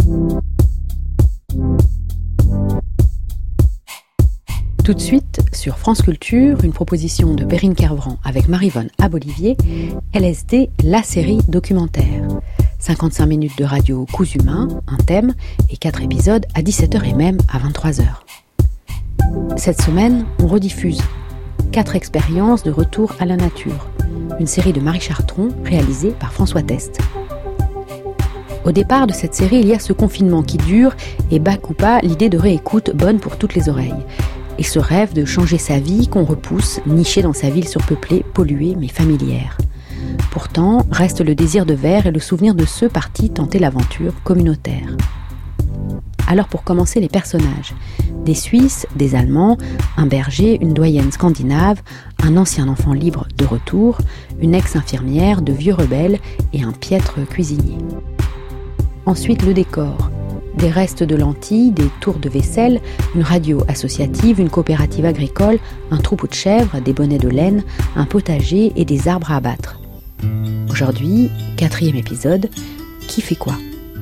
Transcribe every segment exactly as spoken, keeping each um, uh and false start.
Tout de suite, sur France Culture, une proposition de Perrine Kervran avec Maryvonne Abolivier, L S D, la série documentaire. cinquante-cinq minutes de radio coups humains, un thème et quatre épisodes à dix-sept heures et même à vingt-trois heures. Cette semaine, on rediffuse quatre expériences de retour à la nature, une série de Marie Chartron réalisée par François Test. Au départ de cette série, il y a ce confinement qui dure et bat ou pas l'idée de réécoute bonne pour toutes les oreilles. Et ce rêve de changer sa vie qu'on repousse, niché dans sa ville surpeuplée, polluée mais familière. Pourtant, reste le désir de verre et le souvenir de ceux partis tenter l'aventure communautaire. Alors pour commencer, les personnages. Des Suisses, des Allemands, un berger, une doyenne scandinave, un ancien enfant libre de retour, une ex-infirmière, de vieux rebelles et un piètre cuisinier. Ensuite, le décor. Des restes de lentilles, des tours de vaisselle, une radio associative, une coopérative agricole, un troupeau de chèvres, des bonnets de laine, un potager et des arbres à abattre. Aujourd'hui, quatrième épisode, qui fait quoi ?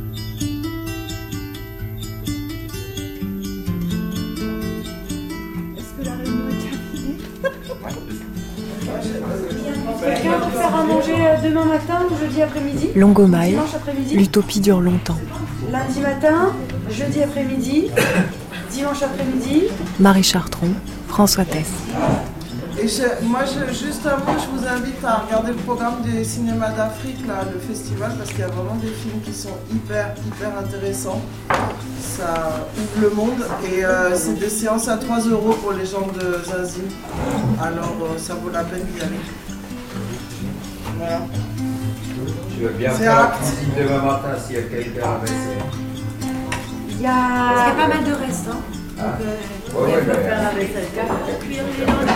Est-ce que la réunion est terminée ? Quelqu'un peut faire à manger demain matin ou jeudi après-midi ? Longomaille, Dimanche après-midi ? l'utopie dure longtemps. Lundi matin, jeudi après-midi, dimanche après-midi. Marie Chartron, François Test. Et je, moi, je, juste avant, je vous invite à regarder le programme des cinémas d'Afrique, là, le festival, parce qu'il y a vraiment des films qui sont hyper, hyper intéressants. Ça ouvre le monde et euh, c'est des séances à trois euros pour les gens de Zazie. Alors, euh, ça vaut la peine d'y aller. Voilà. Tu veux bien C'est faire la acte. cuisine demain matin s'il y a quelqu'un à baisser. Il y a... Parce qu'il y a pas mal de restes, hein. Ah. Donc, euh, Ouais, ouais, on peut ouais. faire la vaisselle. Cuire les dents,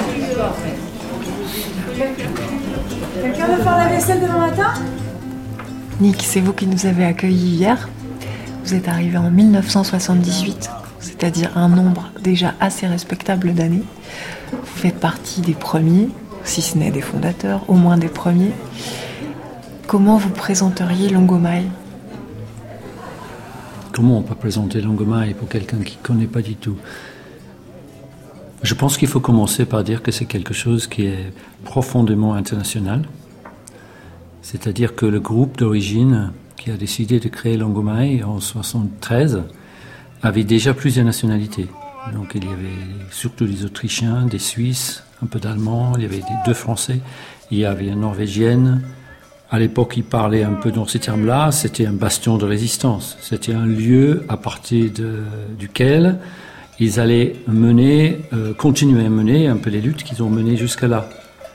les trucs, Quelqu'un veut faire la vaisselle demain matin ? Nick, c'est vous qui nous avez accueillis hier. Vous êtes arrivé en dix-neuf cent soixante-dix-huit, c'est-à-dire un nombre déjà assez respectable d'années. Vous faites partie des premiers, si ce n'est des fondateurs, au moins des premiers. Comment vous présenteriez Longomaille ? Comment on peut présenter Longomaille pour quelqu'un qui ne connaît pas du tout ? Je pense qu'il faut commencer par dire que c'est quelque chose qui est profondément international. C'est-à-dire que le groupe d'origine qui a décidé de créer Longomaille en soixante-treize avait déjà plusieurs nationalités. Donc il y avait surtout des Autrichiens, des Suisses, un peu d'Allemands, il y avait des deux Français, il y avait une Norvégienne. À l'époque, ils parlaient un peu dans ces termes-là, c'était un bastion de résistance. C'était un lieu à partir de, duquel ils allaient mener, euh, continuer à mener un peu les luttes qu'ils ont menées jusqu'à là.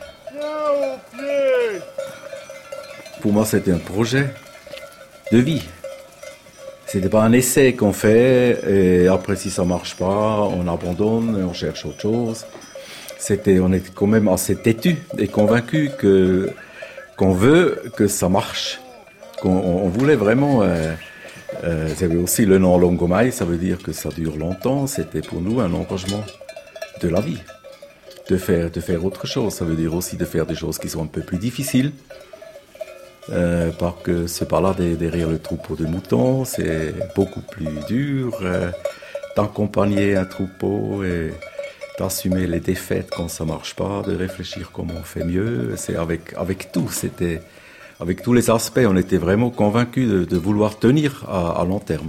Pour moi, c'était un projet de vie. C'était pas un essai qu'on fait et après, si ça marche pas, on abandonne et on cherche autre chose. C'était, on était quand même assez têtus et convaincus que qu'on veut que ça marche, qu'on on voulait vraiment. Euh, euh, il y avait aussi le nom Longomaille, ça veut dire que ça dure longtemps. C'était pour nous un engagement de la vie, de faire, de faire autre chose. Ça veut dire aussi de faire des choses qui sont un peu plus difficiles. Euh, parce que se balader derrière le troupeau de moutons, c'est beaucoup plus dur euh, d'accompagner un troupeau et d'assumer les défaites quand ça marche pas, de réfléchir comment on fait mieux. C'est avec, avec tout, c'était, avec tous les aspects, on était vraiment convaincus de, de vouloir tenir à, à long terme.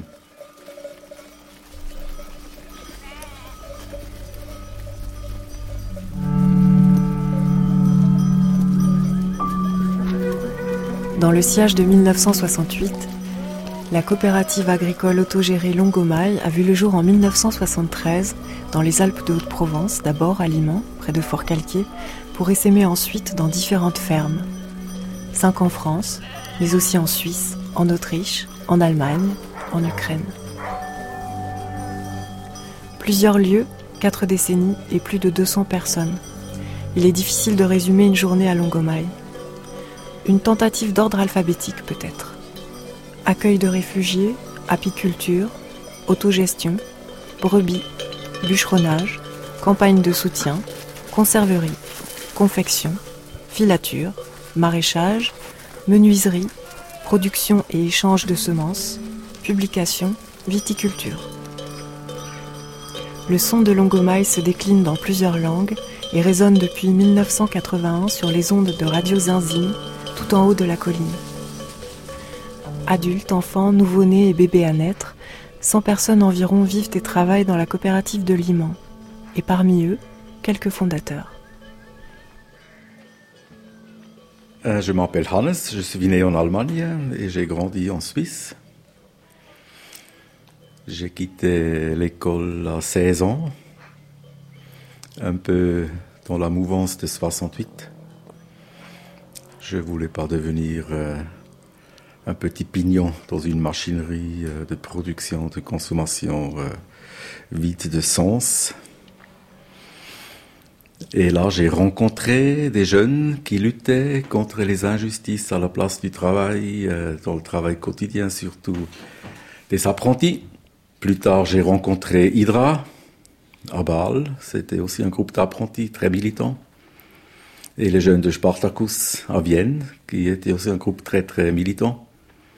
Dans le siège de dix-neuf cent soixante-huit, la coopérative agricole autogérée Longomaille a vu le jour en dix-neuf cent soixante-treize dans les Alpes de Haute-Provence, d'abord à Limoux, près de Fort-Calquier, pour essaimer ensuite dans différentes fermes. Cinq en France, mais aussi en Suisse, en Autriche, en Allemagne, en Ukraine. Plusieurs lieux, quatre décennies et plus de deux cents personnes. Il est difficile de résumer une journée à Longomaille. Une tentative d'ordre alphabétique peut-être. Accueil de réfugiés, apiculture, autogestion, brebis, bûcheronnage, campagne de soutien, conserverie, confection, filature, maraîchage, menuiserie, production et échange de semences, publication, viticulture. Le son de Longomaille se décline dans plusieurs langues et résonne depuis dix-neuf cent quatre-vingt-un sur les ondes de Radio Zinzine, tout en haut de la colline. Adultes, enfants, nouveau-nés et bébés à naître, cent personnes environ vivent et travaillent dans la coopérative de Liman. Et parmi eux, quelques fondateurs. Euh, je m'appelle Hannes, je suis né en Allemagne et j'ai grandi en Suisse. J'ai quitté l'école à seize ans, un peu dans la mouvance de soixante-huit. Je ne voulais pas devenir euh, un petit pignon dans une machinerie euh, de production, de consommation euh, vide de sens. Et là, j'ai rencontré des jeunes qui luttaient contre les injustices à la place du travail, euh, dans le travail quotidien surtout, des apprentis. Plus tard, j'ai rencontré Hydra à Bâle, c'était aussi un groupe d'apprentis très militants. Et les jeunes de Spartacus à Vienne, qui était aussi un groupe très très militant.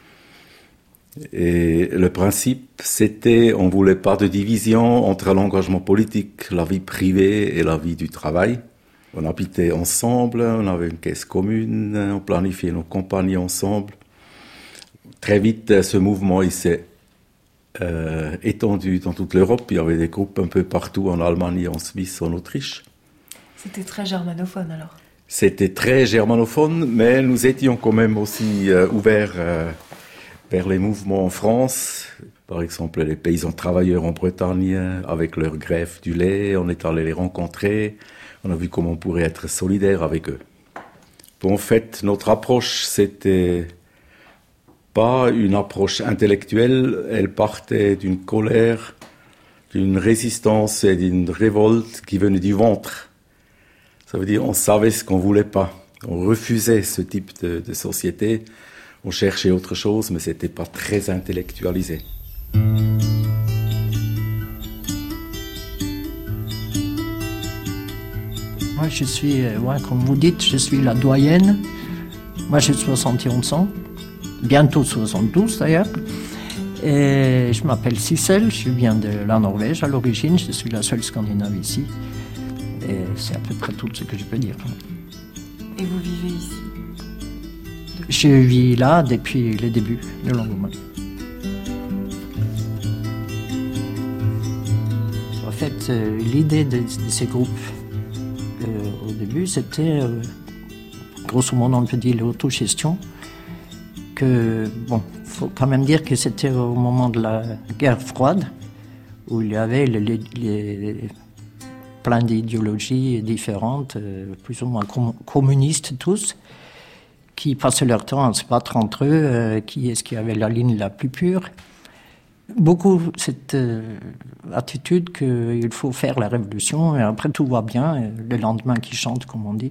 Et le principe, c'était, on ne voulait pas de division entre l'engagement politique, la vie privée et la vie du travail. On habitait ensemble, on avait une caisse commune, on planifiait nos campagnes ensemble. Très vite, ce mouvement il s'est euh, étendu dans toute l'Europe. Il y avait des groupes un peu partout, en Allemagne, en Suisse, en Autriche. C'était très germanophone alors. C'était très germanophone, mais nous étions quand même aussi euh, ouverts euh, vers les mouvements en France. Par exemple, les paysans travailleurs en Bretagne, avec leur greffe du lait, on est allé les rencontrer. On a vu comment on pourrait être solidaire avec eux. Bon, en fait, notre approche, c'était pas une approche intellectuelle. Elle partait d'une colère, d'une résistance et d'une révolte qui venait du ventre. Ça veut dire on savait ce qu'on voulait pas. On refusait ce type de, de société. On cherchait autre chose, mais c'était pas très intellectualisé. Moi, je suis, ouais, comme vous dites, je suis la doyenne. Moi, j'ai soixante et onze ans, bientôt soixante-douze d'ailleurs. Et je m'appelle Sissel, je viens de la Norvège à l'origine, je suis la seule Scandinave ici. Et c'est à peu près tout ce que je peux dire. Et vous vivez ici? Je vis là depuis les débuts de Longomaille. En fait, euh, l'idée de, de ces groupes, euh, au début, c'était, euh, grosso modo, on peut dire l'autogestion. Que, bon, il faut quand même dire que c'était au moment de la guerre froide, où il y avait les, les, les, plein d'idéologies différentes, euh, plus ou moins com- communistes tous, qui passaient leur temps à se battre entre eux, euh, qui est-ce qui avait la ligne la plus pure. Beaucoup cette euh, attitude qu'il faut faire la révolution et après tout va bien, et le lendemain qui chante, comme on dit.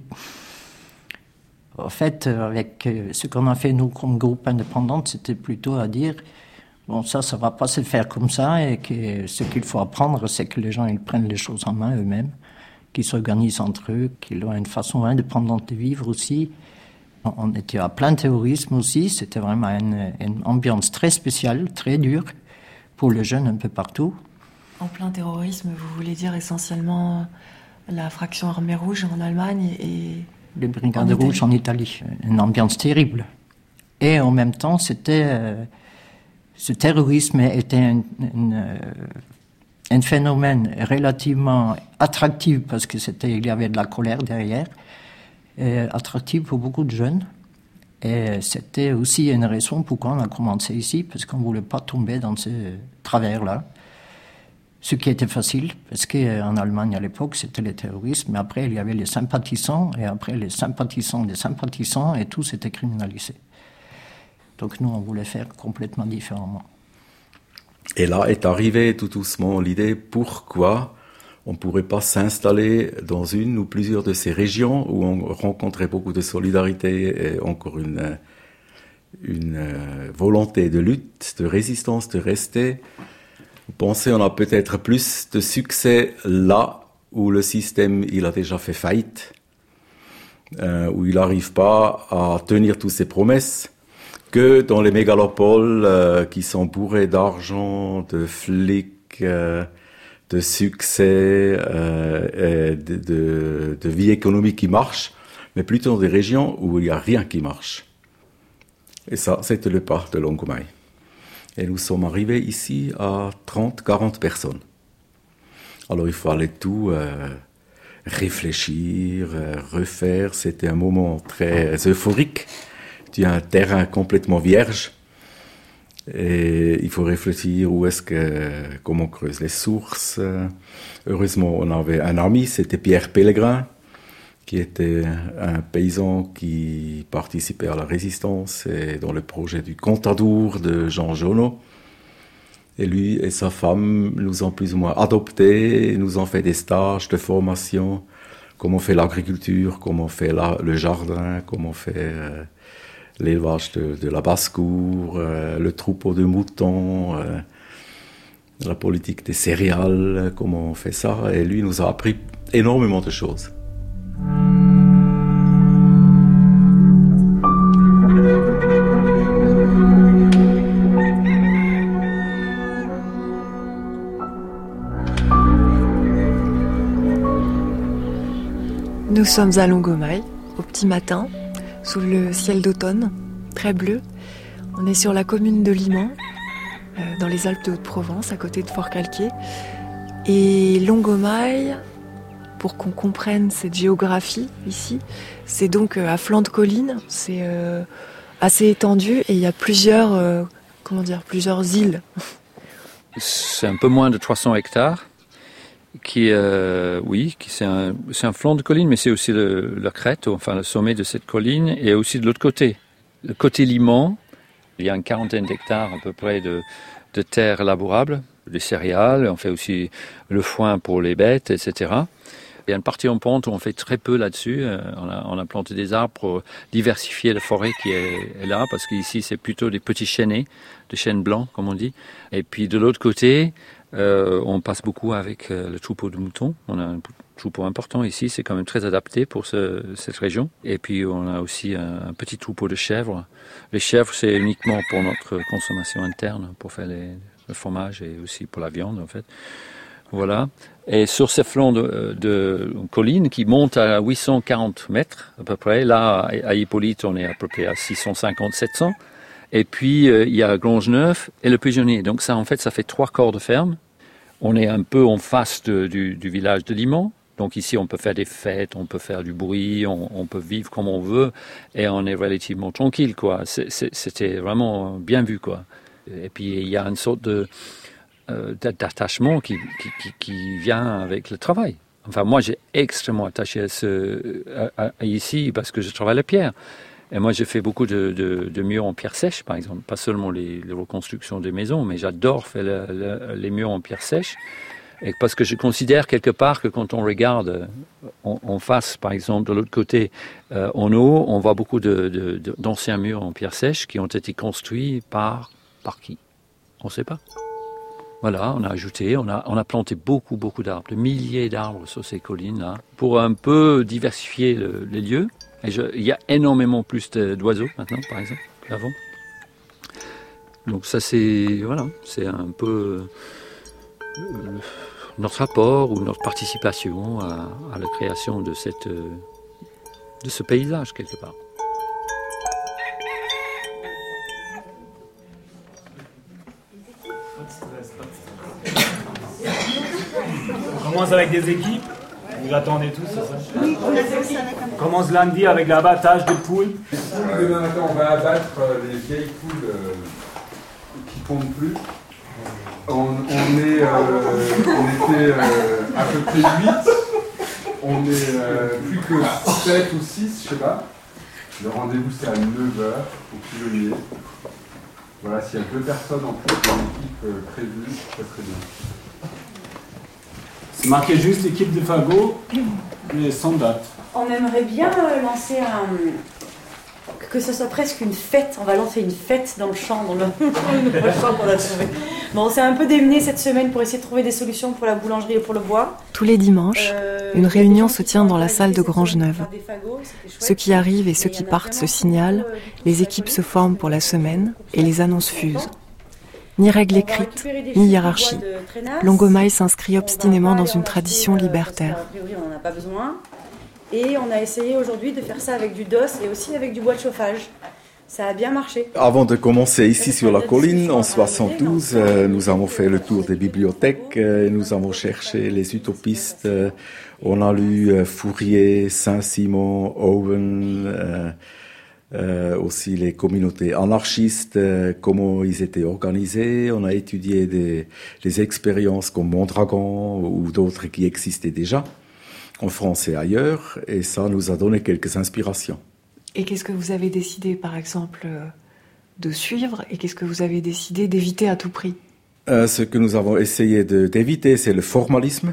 En fait, avec euh, ce qu'on a fait nous comme groupe indépendant, c'était plutôt à dire bon, ça, ça va pas se faire comme ça et que ce qu'il faut apprendre, c'est que les gens ils prennent les choses en main eux-mêmes, qu'ils s'organisent entre eux, qu'ils ont une façon indépendante de vivre aussi. On était à plein théorisme aussi, c'était vraiment une, une ambiance très spéciale, très dure, pour les jeunes un peu partout. En plein terrorisme, vous voulez dire essentiellement la fraction armée rouge en Allemagne et... Les brigades rouges en Italie, une ambiance terrible. Et en même temps, c'était, euh, ce terrorisme était un, un, euh, un phénomène relativement attractif parce que c'était, il y avait de la colère derrière. Euh, attractif pour beaucoup de jeunes. Et c'était aussi une raison pourquoi on a commencé ici, parce qu'on ne voulait pas tomber dans ce travers-là. Ce qui était facile, parce qu'en Allemagne à l'époque, c'était le terrorisme, mais après il y avait les sympathisants, et après les sympathisants des sympathisants, et tout s'était criminalisé. Donc nous, on voulait faire complètement différemment. Et là est arrivée tout doucement l'idée pourquoi on ne pourrait pas s'installer dans une ou plusieurs de ces régions où on rencontrait beaucoup de solidarité et encore une, une volonté de lutte, de résistance, de rester. Vous pensez on a peut-être plus de succès là où le système il a déjà fait faillite, euh, où il n'arrive pas à tenir toutes ses promesses, que dans les mégalopoles euh, qui sont bourrées d'argent, de flics, euh, de succès, euh, et de, de, de vie économique qui marche, mais plutôt dans des régions où il n'y a rien qui marche. Et ça, c'était le parc de Longomai. Et nous sommes arrivés ici à trente à quarante personnes. Alors il fallait tout euh, réfléchir, euh, refaire. C'était un moment très euphorique. Tu as un terrain complètement vierge. Et il faut réfléchir où est-ce que, comment on creuse les sources. Heureusement, on avait un ami, c'était Pierre Pellegrin, qui était un paysan qui participait à la résistance et dans le projet du Contadour de Jean Jonot. Et lui et sa femme nous ont plus ou moins adoptés, nous ont fait des stages de formation, comment on fait l'agriculture, comment on fait la, le jardin, comment on fait euh, l'élevage de, de la basse-cour, euh, le troupeau de moutons, euh, la politique des céréales, comment on fait ça. Et lui nous a appris énormément de choses. Nous sommes à Longomai, au petit matin, sous le ciel d'automne, très bleu. On est sur la commune de Liman, euh, dans les Alpes de Haute-Provence, à côté de Fort-Calquier. Et Longomai, pour qu'on comprenne cette géographie ici, c'est donc euh, à flanc de colline, c'est euh, assez étendu et il y a plusieurs, euh, comment dire, plusieurs îles. C'est un peu moins de trois cents hectares. Qui, euh, oui, qui c'est un, c'est un flanc de colline, mais c'est aussi le, la crête, enfin le sommet de cette colline, et aussi de l'autre côté. Le côté Liman, il y a une quarantaine d'hectares à peu près de, de terres labourables, des céréales, on fait aussi le foin pour les bêtes, et cetera. Il y a une partie en pente où on fait très peu là-dessus. On a, on a planté des arbres pour diversifier la forêt qui est, est là, parce qu'ici c'est plutôt des petits chênés, des chênes blancs comme on dit. Et puis de l'autre côté, Euh, on passe beaucoup avec euh, le troupeau de moutons. On a un troupeau important ici, c'est quand même très adapté pour ce, cette région. Et puis on a aussi un, un petit troupeau de chèvres. Les chèvres, c'est uniquement pour notre consommation interne, pour faire les, le fromage et aussi pour la viande en fait. Voilà. Et sur ces flancs de, de collines qui montent à huit cent quarante mètres à peu près, là à Hippolyte on est à peu près à six cent cinquante à sept cents. Et puis, euh, il y a Grange-Neuf et le Pigeonnier. Donc ça, en fait, ça fait trois corps de ferme. On est un peu en face de, du, du village de Liman. Donc ici, on peut faire des fêtes, on peut faire du bruit, on, on peut vivre comme on veut. Et on est relativement tranquille, quoi. C'est, c'est, c'était vraiment bien vu, quoi. Et puis, il y a une sorte de, euh, d'attachement qui, qui, qui, qui vient avec le travail. Enfin, moi, j'ai extrêmement attaché à ce, à, à, ici parce que je travaille la pierre. Et moi, j'ai fait beaucoup de, de, de murs en pierre sèche, par exemple. Pas seulement les, les reconstructions des maisons, mais j'adore faire le, le, les murs en pierre sèche. Et parce que je considère quelque part que quand on regarde en, en face, par exemple, de l'autre côté, euh, en haut, on voit beaucoup de, de, de, d'anciens murs en pierre sèche qui ont été construits par, par qui ? On ne sait pas. Voilà, on a ajouté, on a, on a planté beaucoup, beaucoup d'arbres, de milliers d'arbres sur ces collines-là, pour un peu diversifier le, les lieux. Et je, il y a énormément plus de, d'oiseaux maintenant, par exemple, qu'avant. Donc ça, c'est, voilà, c'est un peu euh, notre rapport ou notre participation à, à la création de, cette, de ce paysage, quelque part. On commence avec des équipes. Vous attendez tous, c'est ça? Oui, on commence lundi avec l'abattage de poules. Demain matin, on va abattre les vieilles poules euh, qui ne pondent plus. On, on, est, euh, on était euh, à peu près huit. On est euh, plus que sept ou six, je sais pas. Le rendez-vous, c'est à neuf heures au Pigeonnier. Voilà, s'il y a deux personnes en plus dans l'équipe euh, prévue, ça serait bien. C'est marqué juste équipe de Fagot, mais sans date. On aimerait bien lancer un... que ce soit presque une fête. On va lancer une fête dans le champ, dans le, dans le champ qu'on a trouvé. Bon, on s'est un peu démené cette semaine pour essayer de trouver des solutions pour la boulangerie et pour le bois. Tous les dimanches, Euh, une il y a des réunion gens se qui tient sont dans la organisés salle de cette semaine Grangeneuve. pour faire des fagots, c'était chouette. Ceux qui arrivent et ceux Et qui il y en a partent se vraiment signalent, beaucoup, euh, qui les trouvent ça équipes joli, se qui forment sont pour la contents. semaine et les annonces fusent. Contents. Ni règles On va écrites, récupérer des ni chutes du hiérarchie. bois de Trénas. Longomaille s'inscrit On va obstinément pas dans aller une en tradition acheter, euh, libertaire. parce qu'a priori, on n'en a pas besoin. Et on a essayé aujourd'hui de faire ça avec du dos et aussi avec du bois de chauffage. Ça a bien marché. Avant de commencer ici sur la colline, en soixante-douze, euh, nous avons fait le tour des bibliothèques, euh, nous avons cherché les utopistes, euh, on a lu euh, Fourier, Saint-Simon, Owen, euh, euh, aussi les communautés anarchistes, euh, comment ils étaient organisés, on a étudié des, des expériences comme Mondragon ou d'autres qui existaient déjà en France et ailleurs, et ça nous a donné quelques inspirations. Et qu'est-ce que vous avez décidé, par exemple, euh, de suivre et qu'est-ce que vous avez décidé d'éviter à tout prix ? Euh, ce que nous avons essayé de, d'éviter, c'est le formalisme,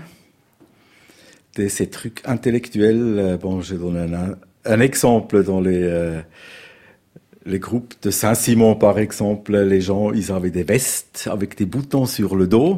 de ces trucs intellectuels. Euh, bon, je donne un, un exemple dans les, euh, les groupes de Saint-Simon, par exemple. Les gens, ils avaient des vestes avec des boutons sur le dos,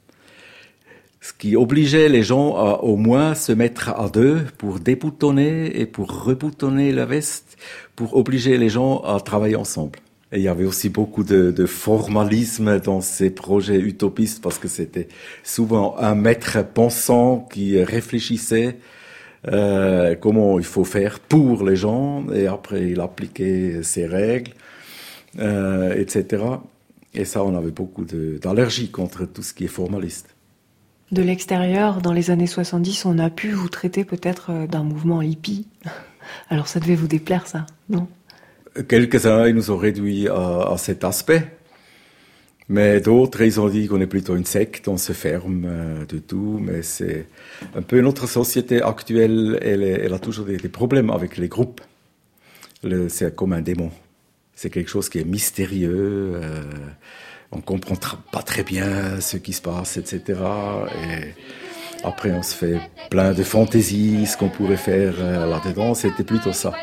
ce qui obligeait les gens à au moins se mettre à deux pour déboutonner et pour reboutonner la veste, pour obliger les gens à travailler ensemble. Et il y avait aussi beaucoup de, de formalisme dans ces projets utopistes parce que c'était souvent un maître pensant qui réfléchissait euh, comment il faut faire pour les gens et après il appliquait ses règles, euh, et cetera. Et ça, on avait beaucoup de, d'allergie contre tout ce qui est formaliste. De l'extérieur, dans les années soixante-dix, on a pu vous traiter peut-être d'un mouvement hippie. Alors ça devait vous déplaire, ça, non ? Quelques-uns, ils nous ont réduits à, à cet aspect. Mais d'autres, ils ont dit qu'on est plutôt une secte, on se ferme euh, de tout. Mais c'est un peu notre société actuelle, elle, est, elle a toujours des, des problèmes avec les groupes. Le, c'est comme un démon. C'est quelque chose qui est mystérieux. Euh, on comprend tra- pas très bien ce qui se passe, et cetera. Et après, on se fait plein de fantaisies, ce qu'on pourrait faire euh, là-dedans. C'était plutôt ça.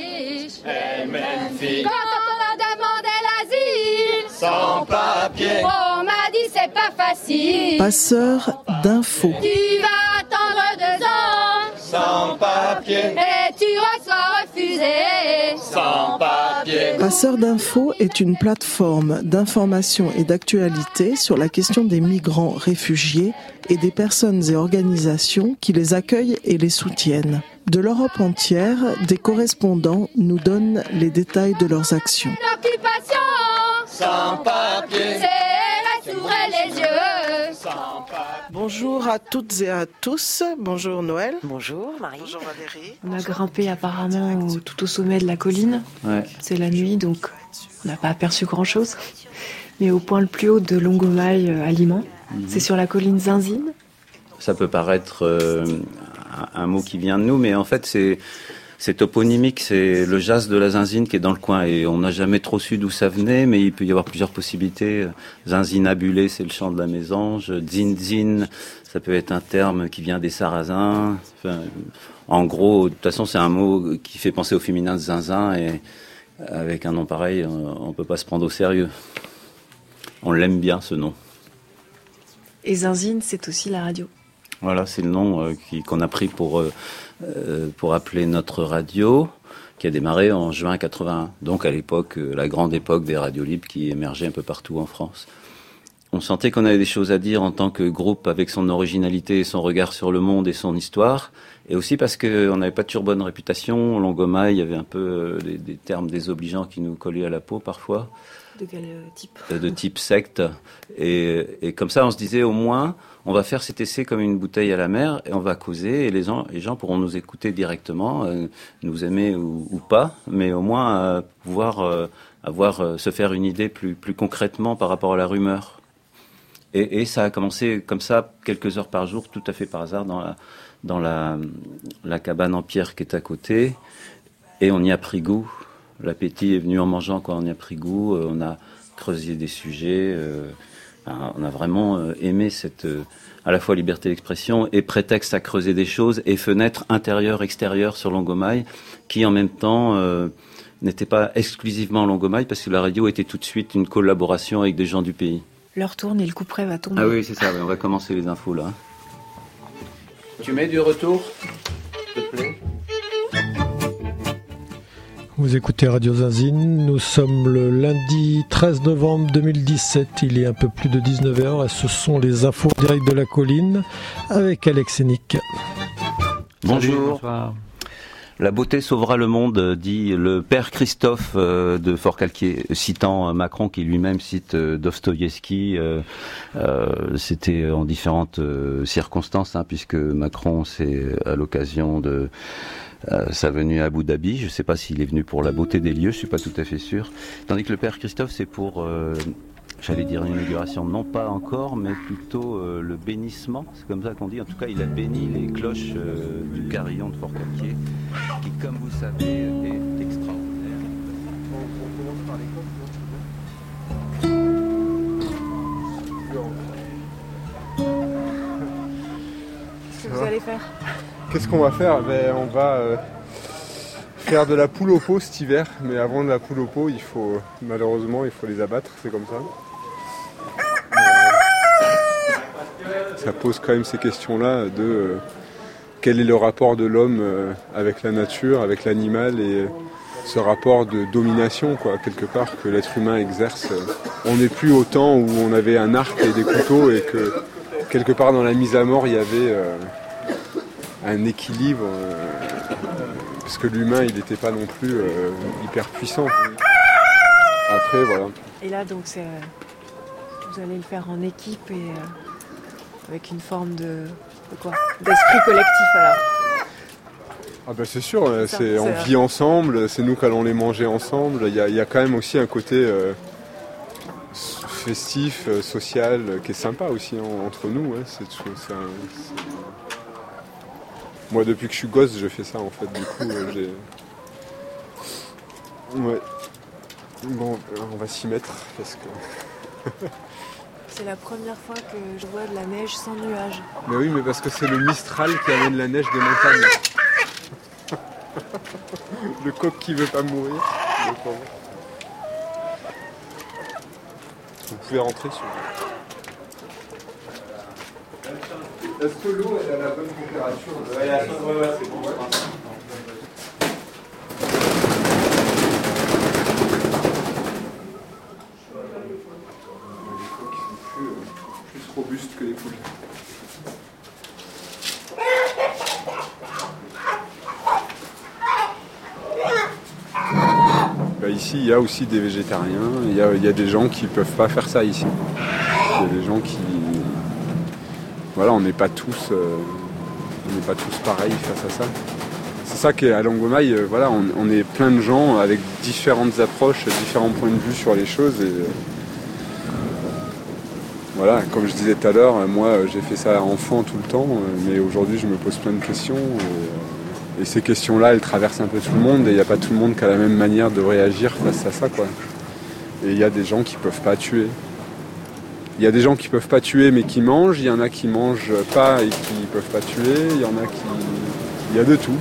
Quand on a demandé l'asile, sans papier, on m'a dit c'est pas facile. Passeur d'infos. Tu vas attendre deux ans, sans papier, et tu reçois refusé, sans papier. Passeur d'infos est une plateforme d'information et d'actualité sur la question des migrants réfugiés et des personnes et organisations qui les accueillent et les soutiennent. De l'Europe entière, des correspondants nous donnent les détails de leurs actions. L'occupation, sans papier, c'est reste ouvrez les yeux, sans papier. Bonjour à toutes et à tous. Bonjour Noël. Bonjour Marie. Bonjour Valérie. On a grimpé apparemment au- tout au sommet de la colline. Ouais. C'est la nuit, donc on n'a pas aperçu grand-chose. Mais au point le plus haut de Longomaille à Liman, Mhm. c'est sur la colline Zinzine. Ça peut paraître euh, un, un mot qui vient de nous, mais en fait c'est c'est toponymique, c'est le jas de la Zinzine qui est dans le coin et on n'a jamais trop su d'où ça venait, mais il peut y avoir plusieurs possibilités. Zinzinabulé, c'est le chant de la mésange. Zinzin, ça peut être un terme qui vient des Sarrasins. Enfin, en gros, de toute façon, c'est un mot qui fait penser au féminin de zinzin et avec un nom pareil, on ne peut pas se prendre au sérieux. On l'aime bien, ce nom. Et Zinzine, c'est aussi la radio. Voilà, c'est le nom euh, qui, qu'on a pris pour, euh, euh, pour appeler notre radio, qui a démarré en juin quatre-vingt-un. Donc à l'époque, euh, la grande époque des radios libres qui émergeaient un peu partout en France. On sentait qu'on avait des choses à dire en tant que groupe avec son originalité, son regard sur le monde et son histoire. Et aussi parce qu'on n'avait pas toujours bonne réputation. Longomaille, il y avait un peu euh, des, des termes désobligeants qui nous collaient à la peau parfois. De quel euh, type ? De type secte. Et, et comme ça, on se disait au moins, on va faire cet essai comme une bouteille à la mer et on va causer et les gens, les gens pourront nous écouter directement, euh, nous aimer ou, ou pas, mais au moins euh, pouvoir euh, avoir, euh, se faire une idée plus, plus concrètement par rapport à la rumeur. Et, et ça a commencé comme ça, quelques heures par jour, tout à fait par hasard, dans la, dans la, la cabane en pierre qui est à côté. Et on y a pris goût. L'appétit est venu en mangeant quand on y a pris goût. On a creusé des sujets. Euh, on a vraiment aimé cette, euh, à la fois liberté d'expression et prétexte à creuser des choses et fenêtre intérieure, extérieure sur Longomaille, qui en même temps euh, n'était pas exclusivement Longomaille parce que la radio était tout de suite une collaboration avec des gens du pays. L'heure tourne et le couperet va tomber. Ah oui, c'est ça, on va commencer les infos là. Tu mets du retour, s'il te plaît. Vous écoutez Radio Zinzine, nous sommes le lundi treize novembre deux mille dix-sept, il est un peu plus de dix-neuf heures et ce sont les infos directes de la colline avec Alex et Nick. Bonjour. Bonsoir. La beauté sauvera le monde, dit le père Christophe euh, de Forcalquier, citant Macron qui lui-même cite euh, Dostoïevski. Euh, euh, c'était en différentes euh, circonstances, hein, puisque Macron, c'est à l'occasion de euh, sa venue à Abu Dhabi. Je ne sais pas s'il est venu pour la beauté des lieux, je ne suis pas tout à fait sûr. Tandis que le père Christophe, c'est pour... Euh, J'allais dire une inauguration, non pas encore, mais plutôt euh, le bénissement, c'est comme ça qu'on dit. En tout cas, il a béni les cloches euh, du carillon de Forcalquier, qui, comme vous savez, est extraordinaire. On commence par les Qu'est-ce que vous allez faire? Qu'est-ce qu'on va faire? Ben, on va euh, faire de la poule au pot cet hiver, mais avant de la poule au pot, il faut, malheureusement, il faut les abattre, c'est comme ça. Ça pose quand même ces questions-là de euh, quel est le rapport de l'homme euh, avec la nature, avec l'animal et euh, ce rapport de domination, quoi, quelque part, que l'être humain exerce. Euh, on n'est plus au temps où on avait un arc et des couteaux et que quelque part dans la mise à mort il y avait euh, un équilibre, euh, parce que l'humain il n'était pas non plus euh, hyper puissant. Après voilà. Et là donc c'est, vous allez le faire en équipe et... Euh... avec une forme de, de quoi d'esprit collectif alors. Ah ben c'est sûr, c'est, c'est, on c'est vit ensemble, c'est nous qui allons les manger ensemble. Il y a, il y a quand même aussi un côté euh, festif, euh, social, qui est sympa aussi hein, entre nous. Hein. C'est, c'est un, c'est... Moi depuis que je suis gosse, je fais ça en fait. Du coup, euh, j'ai... Ouais. Bon, on va s'y mettre parce que... C'est la première fois que je vois de la neige sans nuages. Mais oui, mais parce que c'est le Mistral qui amène la neige des montagnes. Le coq qui veut pas mourir. Vous pouvez rentrer sur. Est-ce que l'eau est à la bonne température? Ouais, ouais, ouais, c'est bon. Ouais. Robuste que les poules. Bah ici, il y a aussi des végétariens. Il y a, il y a des gens qui ne peuvent pas faire ça ici. Il y a des gens qui... Voilà, on n'est pas tous... Euh, on n'est pas tous pareils face à ça. C'est ça qu'à Langomaille, euh, voilà, on, on est plein de gens avec différentes approches, différents points de vue sur les choses. Et, euh, Voilà, comme je disais tout à l'heure, moi j'ai fait ça enfant tout le temps, mais aujourd'hui je me pose plein de questions. Et, et ces questions-là, elles traversent un peu tout le monde et il n'y a pas tout le monde qui a la même manière de réagir face à ça, quoi. Et il y a des gens qui ne peuvent pas tuer. Il y a des gens qui ne peuvent pas tuer mais qui mangent, il y en a qui ne mangent pas et qui ne peuvent pas tuer, il y en a qui... Il y a de tout.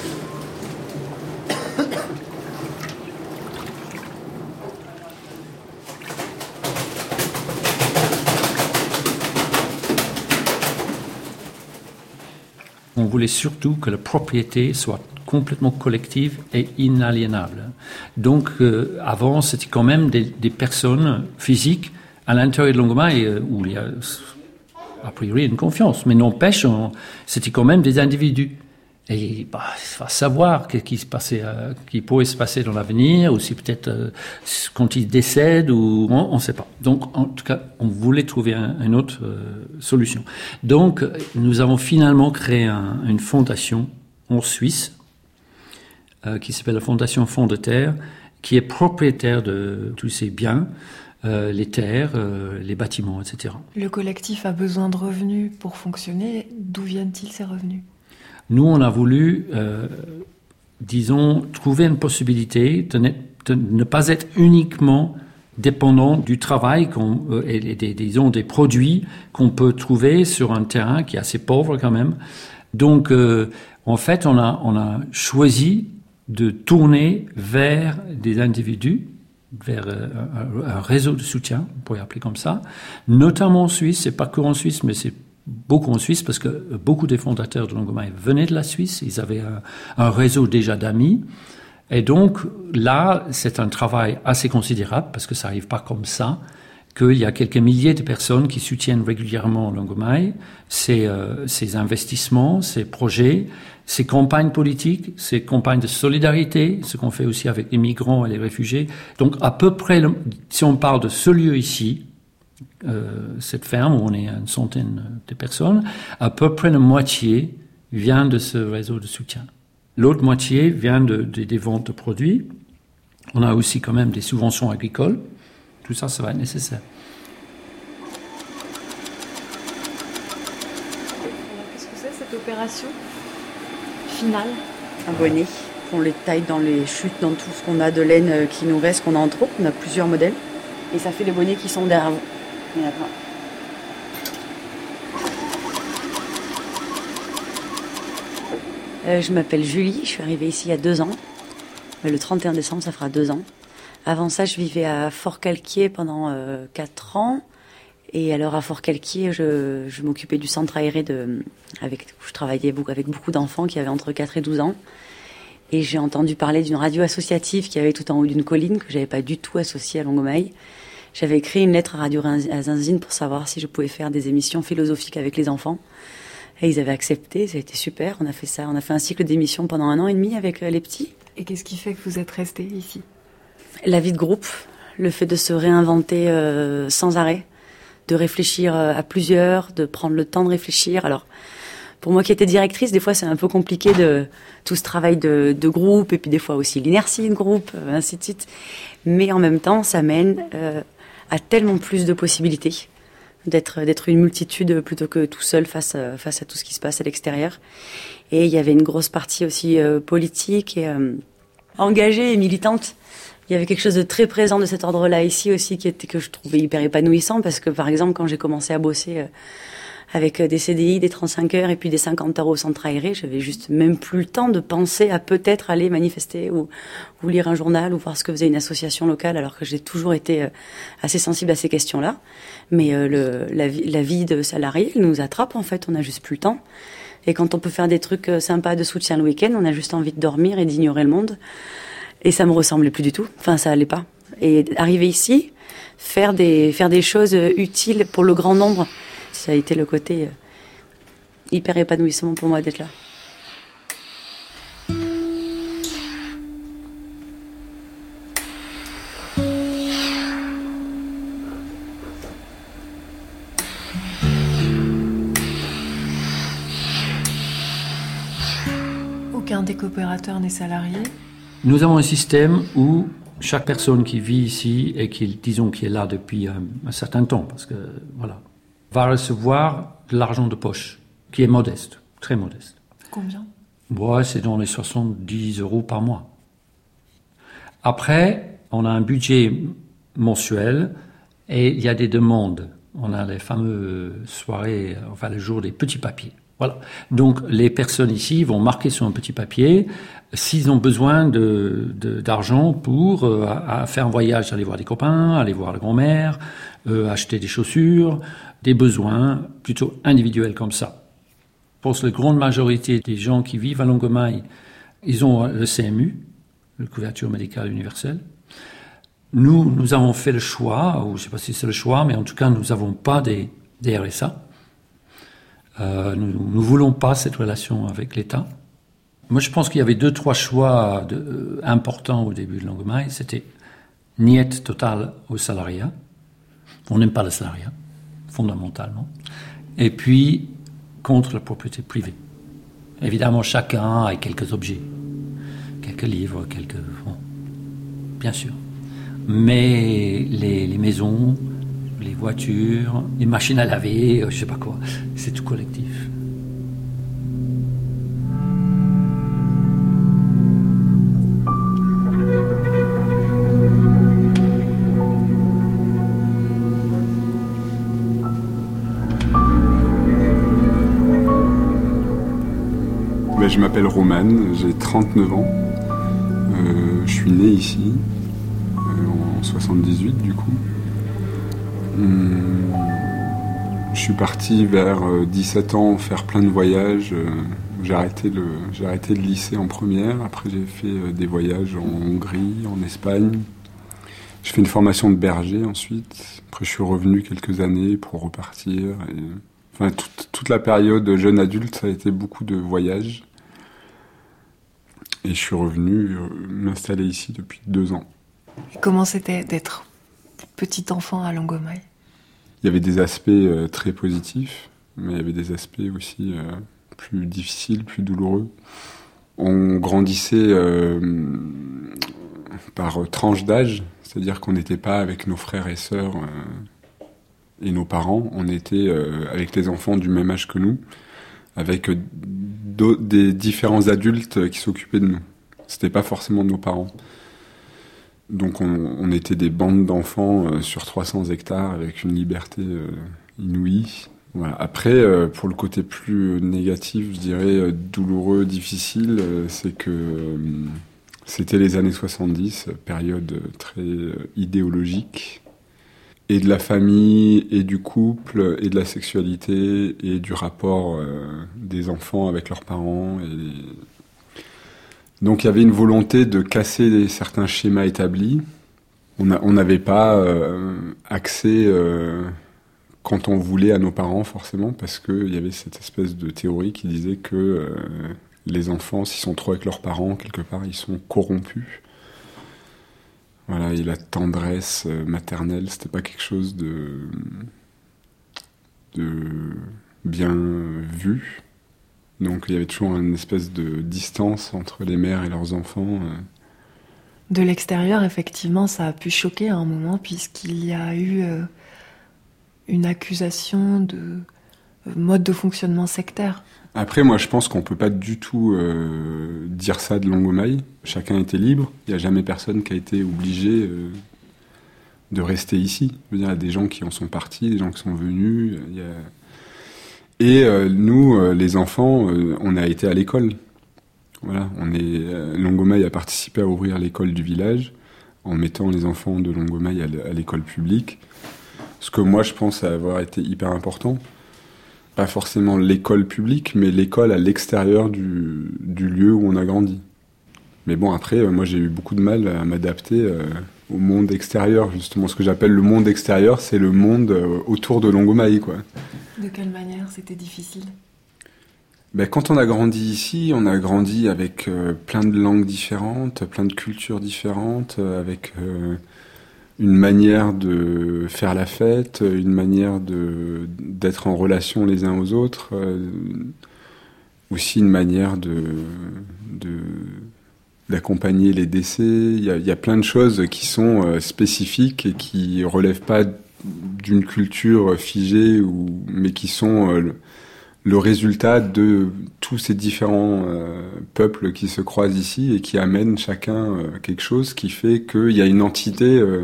On voulait surtout que la propriété soit complètement collective et inaliénable. Donc, euh, avant, c'était quand même des, des personnes physiques à l'intérieur de Langomaille euh, où il y a a priori une confiance. Mais n'empêche, on, c'était quand même des individus. Et bah, il va savoir ce qui se passait, euh, qui pourrait se passer dans l'avenir, ou si peut-être euh, quand ils décèdent, ou on ne sait pas. Donc, en tout cas, on voulait trouver un, une autre euh, solution. Donc, nous avons finalement créé un, une fondation en Suisse euh, qui s'appelle la Fondation Fonds de Terre, qui est propriétaire de tous ces biens, euh, les terres, euh, les bâtiments, et cetera. Le collectif a besoin de revenus pour fonctionner. D'où viennent-ils ces revenus ? Nous, on a voulu, euh, disons, trouver une possibilité de ne, de ne pas être uniquement dépendant du travail qu'on, euh, et des, disons, des produits qu'on peut trouver sur un terrain qui est assez pauvre quand même. Donc, euh, en fait, on a, on a choisi de tourner vers des individus vers un, un réseau de soutien, on pourrait appeler comme ça, notamment en Suisse. C'est pas que en Suisse, mais c'est beaucoup en Suisse, parce que beaucoup des fondateurs de Longomaille venaient de la Suisse. Ils avaient un, un réseau déjà d'amis. Et donc, là, c'est un travail assez considérable, parce que ça n'arrive pas comme ça, qu'il y a quelques milliers de personnes qui soutiennent régulièrement Longomaille, ses, euh, ses investissements, ses projets, ses campagnes politiques, ses campagnes de solidarité, ce qu'on fait aussi avec les migrants et les réfugiés. Donc, à peu près, si on parle de ce lieu ici, euh, cette ferme où on est une centaine de personnes, à peu près la moitié vient de ce réseau de soutien. L'autre moitié vient de, de, des ventes de produits. On a aussi quand même des subventions agricoles. Tout ça, ça va être nécessaire. Qu'est-ce que c'est cette opération finale? Un bonnet. On les taille dans les chutes, dans tout ce qu'on a de laine qui nous reste, qu'on a en trop. On a plusieurs modèles. Et ça fait les bonnets qui sont derrière vous. Il y en a plein. Euh, je m'appelle Julie, je suis arrivée ici il y a deux ans. Le trente et un décembre, ça fera deux ans. Avant ça, je vivais à Fort-Calquier pendant euh, quatre ans. Et alors à Fort-Calquier, je, je m'occupais du centre aéré de, avec, où je travaillais beaucoup, avec beaucoup d'enfants qui avaient entre quatre et douze ans. Et j'ai entendu parler d'une radio associative qui avait tout en haut d'une colline, que j'avais pas du tout associée à Longomaille. J'avais écrit une lettre à Radio Zinzine pour savoir si je pouvais faire des émissions philosophiques avec les enfants. Et ils avaient accepté, ça a été super. On a fait ça, on a fait un cycle d'émissions pendant un an et demi avec les petits. Et qu'est-ce qui fait que vous êtes restés ici? La vie de groupe, le fait de se réinventer euh, sans arrêt, de réfléchir à plusieurs, de prendre le temps de réfléchir. Alors, pour moi qui étais directrice, des fois c'est un peu compliqué de tout ce travail de, de groupe, et puis des fois aussi l'inertie de groupe, ainsi de suite. Mais en même temps, ça mène euh, à tellement plus de possibilités d'être d'être une multitude plutôt que tout seul face à, face à tout ce qui se passe à l'extérieur. Et il y avait une grosse partie aussi euh, politique et euh, engagée et militante. Il y avait quelque chose de très présent de cet ordre-là ici aussi qui était, que je trouvais hyper épanouissant, parce que par exemple quand j'ai commencé à bosser euh, avec des C D I, des trente-cinq heures et puis des cinquante heures au centre aéré, j'avais juste même plus le temps de penser à peut-être aller manifester ou, ou lire un journal ou voir ce que faisait une association locale, alors que j'ai toujours été euh, assez sensible à ces questions-là. Mais euh, le, la, vie, la vie de salarié elle nous attrape en fait, on n'a juste plus le temps. Et quand on peut faire des trucs sympas de soutien le week-end, on a juste envie de dormir et d'ignorer le monde. Et ça me ressemblait plus du tout. Enfin, ça allait pas. Et arriver ici, faire des, faire des choses utiles pour le grand nombre, ça a été le côté hyper épanouissant pour moi d'être là. Aucun des coopérateurs n'est salarié. Nous avons un système où chaque personne qui vit ici et qui, disons, qui est là depuis un, un certain temps, parce que, voilà, va recevoir de l'argent de poche, qui est modeste, très modeste. Combien? Ouais, c'est dans les soixante-dix euros par mois. Après, on a un budget mensuel et il y a des demandes. On a les fameuses soirées, enfin, le jour des petits papiers. Voilà. Donc, les personnes ici vont marquer sur un petit papier s'ils ont besoin de, de, d'argent pour euh, à, à faire un voyage, aller voir des copains, aller voir la grand-mère, euh, acheter des chaussures, des besoins plutôt individuels comme ça. Pour la grande majorité des gens qui vivent à Longomaille, ils ont le C M U, la couverture médicale universelle. Nous, nous avons fait le choix, ou je ne sais pas si c'est le choix, mais en tout cas, nous n'avons pas des, des R S A. Euh, nous ne voulons pas cette relation avec l'État. Moi, je pense qu'il y avait deux, trois choix de, euh, importants au début de Longomaille. C'était niette totale au salariat. On n'aime pas le salariat, fondamentalement. Et puis, contre la propriété privée. Évidemment, chacun a quelques objets, quelques livres, quelques... Bon, bien sûr. Mais les, les maisons, les voitures, les machines à laver, je ne sais pas quoi, c'est tout collectif. Je m'appelle Roman, j'ai trente-neuf ans. Euh, je suis né ici, euh, en soixante-dix-huit du coup. Hum, je suis parti vers dix-sept ans faire plein de voyages. J'ai arrêté le, j'ai arrêté le lycée en première. Après, j'ai fait des voyages en Hongrie, en Espagne. J'ai fait une formation de berger ensuite. Après, je suis revenu quelques années pour repartir. Et... Enfin, toute, toute la période jeune adulte, ça a été beaucoup de voyages. Et je suis revenu m'installer ici depuis deux ans. Comment c'était d'être petit enfant à Longomaille ? Il y avait des aspects euh, très positifs, mais il y avait des aspects aussi euh, plus difficiles, plus douloureux. On grandissait euh, par tranche d'âge, c'est-à-dire qu'on n'était pas avec nos frères et sœurs euh, et nos parents, on était euh, avec les enfants du même âge que nous, avec des différents adultes qui s'occupaient de nous. C'était pas forcément nos parents. Donc on, on était des bandes d'enfants euh, sur trois cents hectares avec une liberté euh, inouïe. Voilà. Après, euh, pour le côté plus négatif, je dirais euh, douloureux, difficile, euh, c'est que euh, c'était les années soixante-dix, période très euh, idéologique, et de la famille, et du couple, et de la sexualité, et du rapport euh, des enfants avec leurs parents. Et... Donc il y avait une volonté de casser certains schémas établis. On n'avait pas euh, accès euh, quand on voulait à nos parents forcément, parce qu'il y avait cette espèce de théorie qui disait que euh, les enfants, s'ils sont trop avec leurs parents, quelque part, ils sont corrompus. Voilà, et la tendresse maternelle, c'était pas quelque chose de, de bien vu. Donc il y avait toujours une espèce de distance entre les mères et leurs enfants. De l'extérieur, effectivement, ça a pu choquer à un moment, puisqu'il y a eu euh, une accusation de mode de fonctionnement sectaire. Après, moi, je pense qu'on peut pas du tout euh, dire ça de Longomaille. Chacun était libre. Il n'y a jamais personne qui a été obligé euh, de rester ici. Je veux dire, il y a des gens qui en sont partis, des gens qui sont venus. Il y a... Et euh, nous, euh, les enfants, euh, on a été à l'école. Voilà, on est euh, Longomaille a participé à ouvrir l'école du village en mettant les enfants de Longomaille à l'école publique. Ce que moi, je pense avoir été hyper important. Pas forcément l'école publique, mais l'école à l'extérieur du, du lieu où on a grandi. Mais bon, après, moi, j'ai eu beaucoup de mal à m'adapter euh, au monde extérieur. Justement, ce que j'appelle le monde extérieur, c'est le monde euh, autour de Longomaille, quoi. De quelle manière c'était difficile ? Ben, quand on a grandi ici, on a grandi avec euh, plein de langues différentes, plein de cultures différentes, euh, avec euh, une manière de faire la fête, une manière de, d'être en relation les uns aux autres, euh, aussi une manière de, de, d'accompagner les décès. Il y a, il y a plein de choses qui sont euh, spécifiques et qui relèvent pas d'une culture figée, ou, mais qui sont euh, le, le résultat de tous ces différents euh, peuples qui se croisent ici et qui amènent chacun euh, quelque chose qui fait qu'il y a une entité, euh,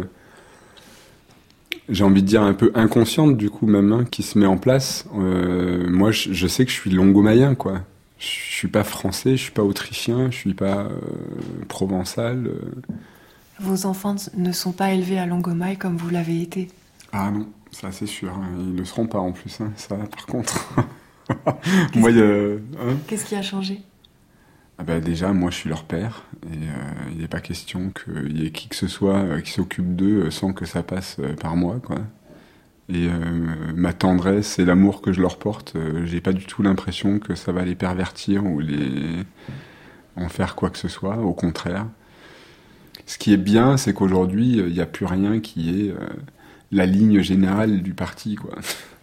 j'ai envie de dire un peu inconsciente du coup même, hein, qui se met en place. Euh, moi, je, je sais que je suis longomaïen, quoi. Je suis pas français, je suis pas autrichien, je suis pas euh, provençal. Euh. Vos enfants ne sont pas élevés à Longomaille comme vous l'avez été ? Ah non, ça c'est sûr. Ils ne le seront pas en plus, hein, ça par contre. moi, Qu'est-ce, euh, hein Qu'est-ce qui a changé ? Ah bah déjà, moi je suis leur père, et euh, il n'est pas question qu'il y ait qui que ce soit euh, qui s'occupe d'eux sans que ça passe euh, par moi, quoi. Et euh, ma tendresse et l'amour que je leur porte, euh, j'ai pas du tout l'impression que ça va les pervertir ou les en faire quoi que ce soit, au contraire. Ce qui est bien, c'est qu'aujourd'hui, il n'y a plus rien qui est euh, la ligne générale du parti, quoi.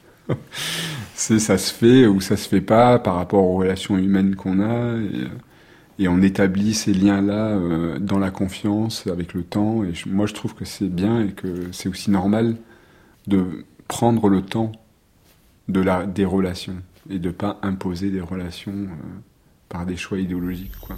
C'est ça se fait ou ça se fait pas par rapport aux relations humaines qu'on a, et, et on établit ces liens-là euh, dans la confiance, avec le temps. Et je, moi, je trouve que c'est bien et que c'est aussi normal de prendre le temps de la, des relations et de pas imposer des relations euh, par des choix idéologiques, quoi.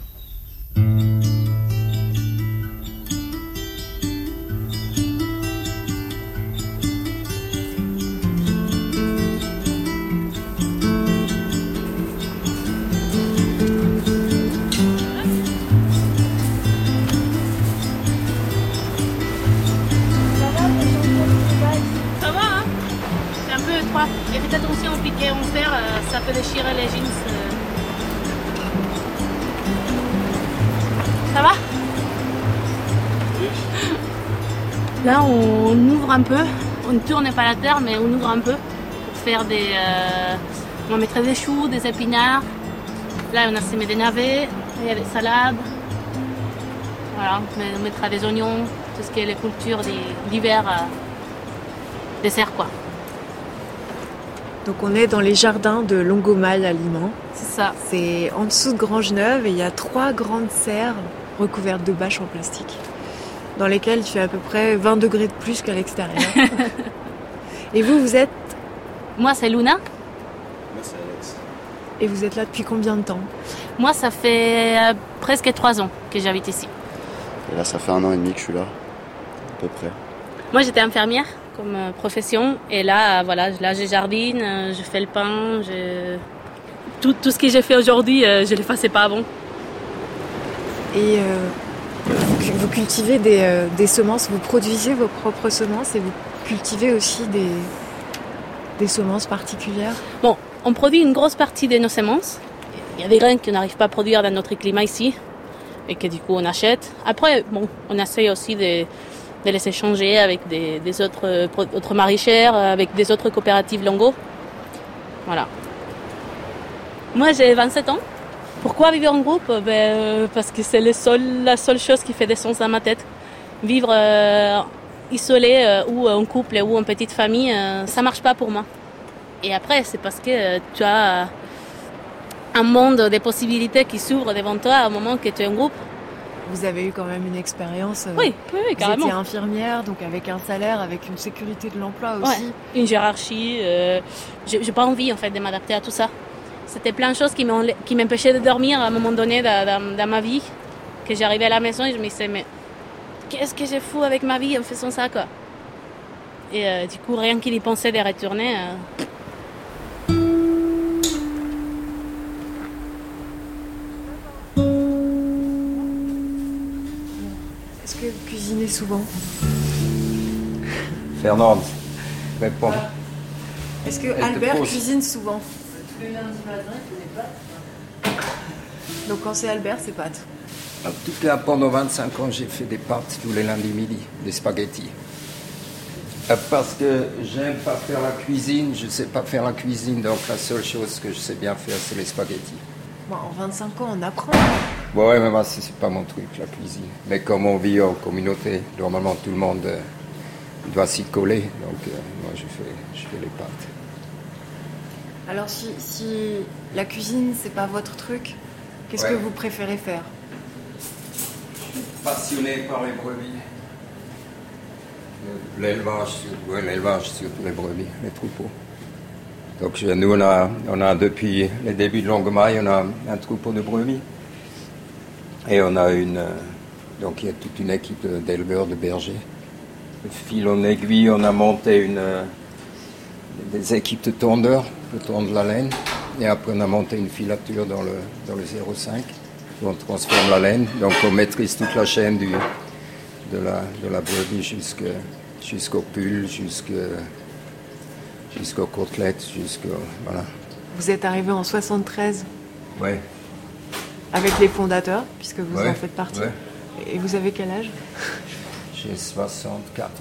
si on piquait en fer, euh, ça peut déchirer les jeans. Euh... Ça va? Là, on ouvre un peu. On ne tourne pas la terre, mais on ouvre un peu pour faire des... Euh... On mettrait des choux, des épinards. Là, on a semé des navets, il y a des salades. Voilà, on mettra des oignons, tout ce qui est les cultures d'hiver, euh, des serres, quoi. Donc on est dans les jardins de Longomaille à Liman. C'est ça. C'est en dessous de Grangeneuve et il y a trois grandes serres recouvertes de bâches en plastique, dans lesquelles il fait à peu près vingt degrés de plus qu'à l'extérieur. Et vous, vous êtes? Moi, c'est Luna. Moi, c'est Alex. Et vous êtes là depuis combien de temps? Moi, ça fait euh, presque trois ans que j'habite ici. Et là, ça fait un an et demi que je suis là, à peu près. Moi, j'étais infirmière comme euh, profession. Et là, euh, voilà, là, je jardine, euh, je fais le pain. Je... Tout, tout ce que j'ai fait aujourd'hui, euh, je ne le faisais pas avant. Et euh, vous, vous cultivez des, euh, des semences, vous produisez vos propres semences et vous cultivez aussi des, des semences particulières? Bon, on produit une grosse partie de nos semences. Il y a des graines qu'on n'arrive pas à produire dans notre climat ici et que du coup on achète. Après, bon, on essaye aussi de, de les échanger avec des, des autres, autres maraîchères, avec des autres coopératives Longo. Voilà. Moi, j'ai vingt-sept ans. Pourquoi vivre en groupe? Ben, parce que c'est le seul, la seule chose qui fait des sens dans ma tête. Vivre euh, isolé euh, ou en couple ou en petite famille, euh, ça marche pas pour moi. Et après, c'est parce que euh, tu as un monde de possibilités qui s'ouvre devant toi au moment que tu es en groupe. Vous avez eu quand même une expérience. Oui, oui, oui, carrément. Vous étiez infirmière, donc avec un salaire, avec une sécurité de l'emploi aussi. Ouais, une hiérarchie. Euh, j'ai, j'ai pas envie en fait de m'adapter à tout ça. C'était plein de choses qui, qui m'empêchaient de dormir à un moment donné dans, dans, dans ma vie. Que j'arrivais à la maison et je me disais, mais qu'est-ce que je fous avec ma vie en faisant ça, quoi. Et euh, du coup, rien qu'il y pensait de retourner. Euh... Est-ce que vous cuisinez souvent? Fernande, réponds. Est-ce que Albert cuisine souvent? Le lundi matin, il fait des pâtes. Donc quand c'est Albert, c'est pâtes. En tout cas, pendant vingt-cinq ans, j'ai fait des pâtes tous les lundis midi, des spaghettis. Parce que j'aime pas faire la cuisine, je sais pas faire la cuisine, donc la seule chose que je sais bien faire, c'est les spaghettis. Bon, en vingt-cinq ans, on apprend. Bon, ouais, mais moi, c'est, c'est pas mon truc, la cuisine. Mais comme on vit en communauté, normalement, tout le monde euh, doit s'y coller. Donc, euh, moi, je fais, je fais les pâtes. Alors, si, si la cuisine, c'est pas votre truc, qu'est-ce ouais. que vous préférez faire? Je suis passionné par les brebis. L'élevage, ouais, l'élevage surtout les brebis, les troupeaux. Donc nous, on a, on a depuis les débuts de Longomaille, on a un troupeau de brebis. Et on a une... Donc il y a toute une équipe d'éleveurs, de bergers. De fil en aiguille, on a monté une, des équipes de tondeurs pour tondre la laine. Et après, on a monté une filature dans le, dans le zéro cinq où on transforme la laine. Donc on maîtrise toute la chaîne du, de, la, de la brebis jusqu'à, jusqu'au pull, jusqu'à... jusqu'aux côtelettes, jusqu'au... Voilà. Vous êtes arrivé en soixante-treize? Oui. Avec les fondateurs, puisque vous ouais, en faites partie. Ouais. Et vous avez quel âge? J'ai soixante-quatre.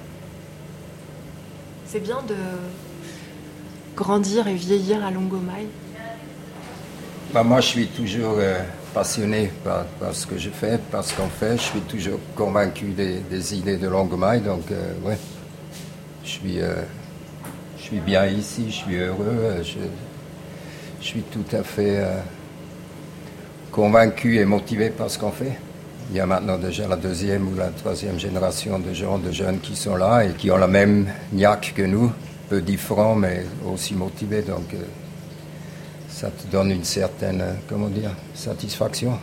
C'est bien de grandir et vieillir à Longomaille? Bah, moi, je suis toujours euh, passionné par, par ce que je fais, par ce qu'on fait. Je suis toujours convaincu des, des idées de Longomaille, donc euh, ouais. Je suis... Euh, Je suis bien ici, je suis heureux, je, je suis tout à fait euh, convaincu et motivé par ce qu'on fait. Il y a maintenant déjà la deuxième ou la troisième génération de gens, de jeunes qui sont là et qui ont la même niaque que nous, peu différents mais aussi motivés. Donc euh, ça te donne une certaine, euh, comment dire, satisfaction.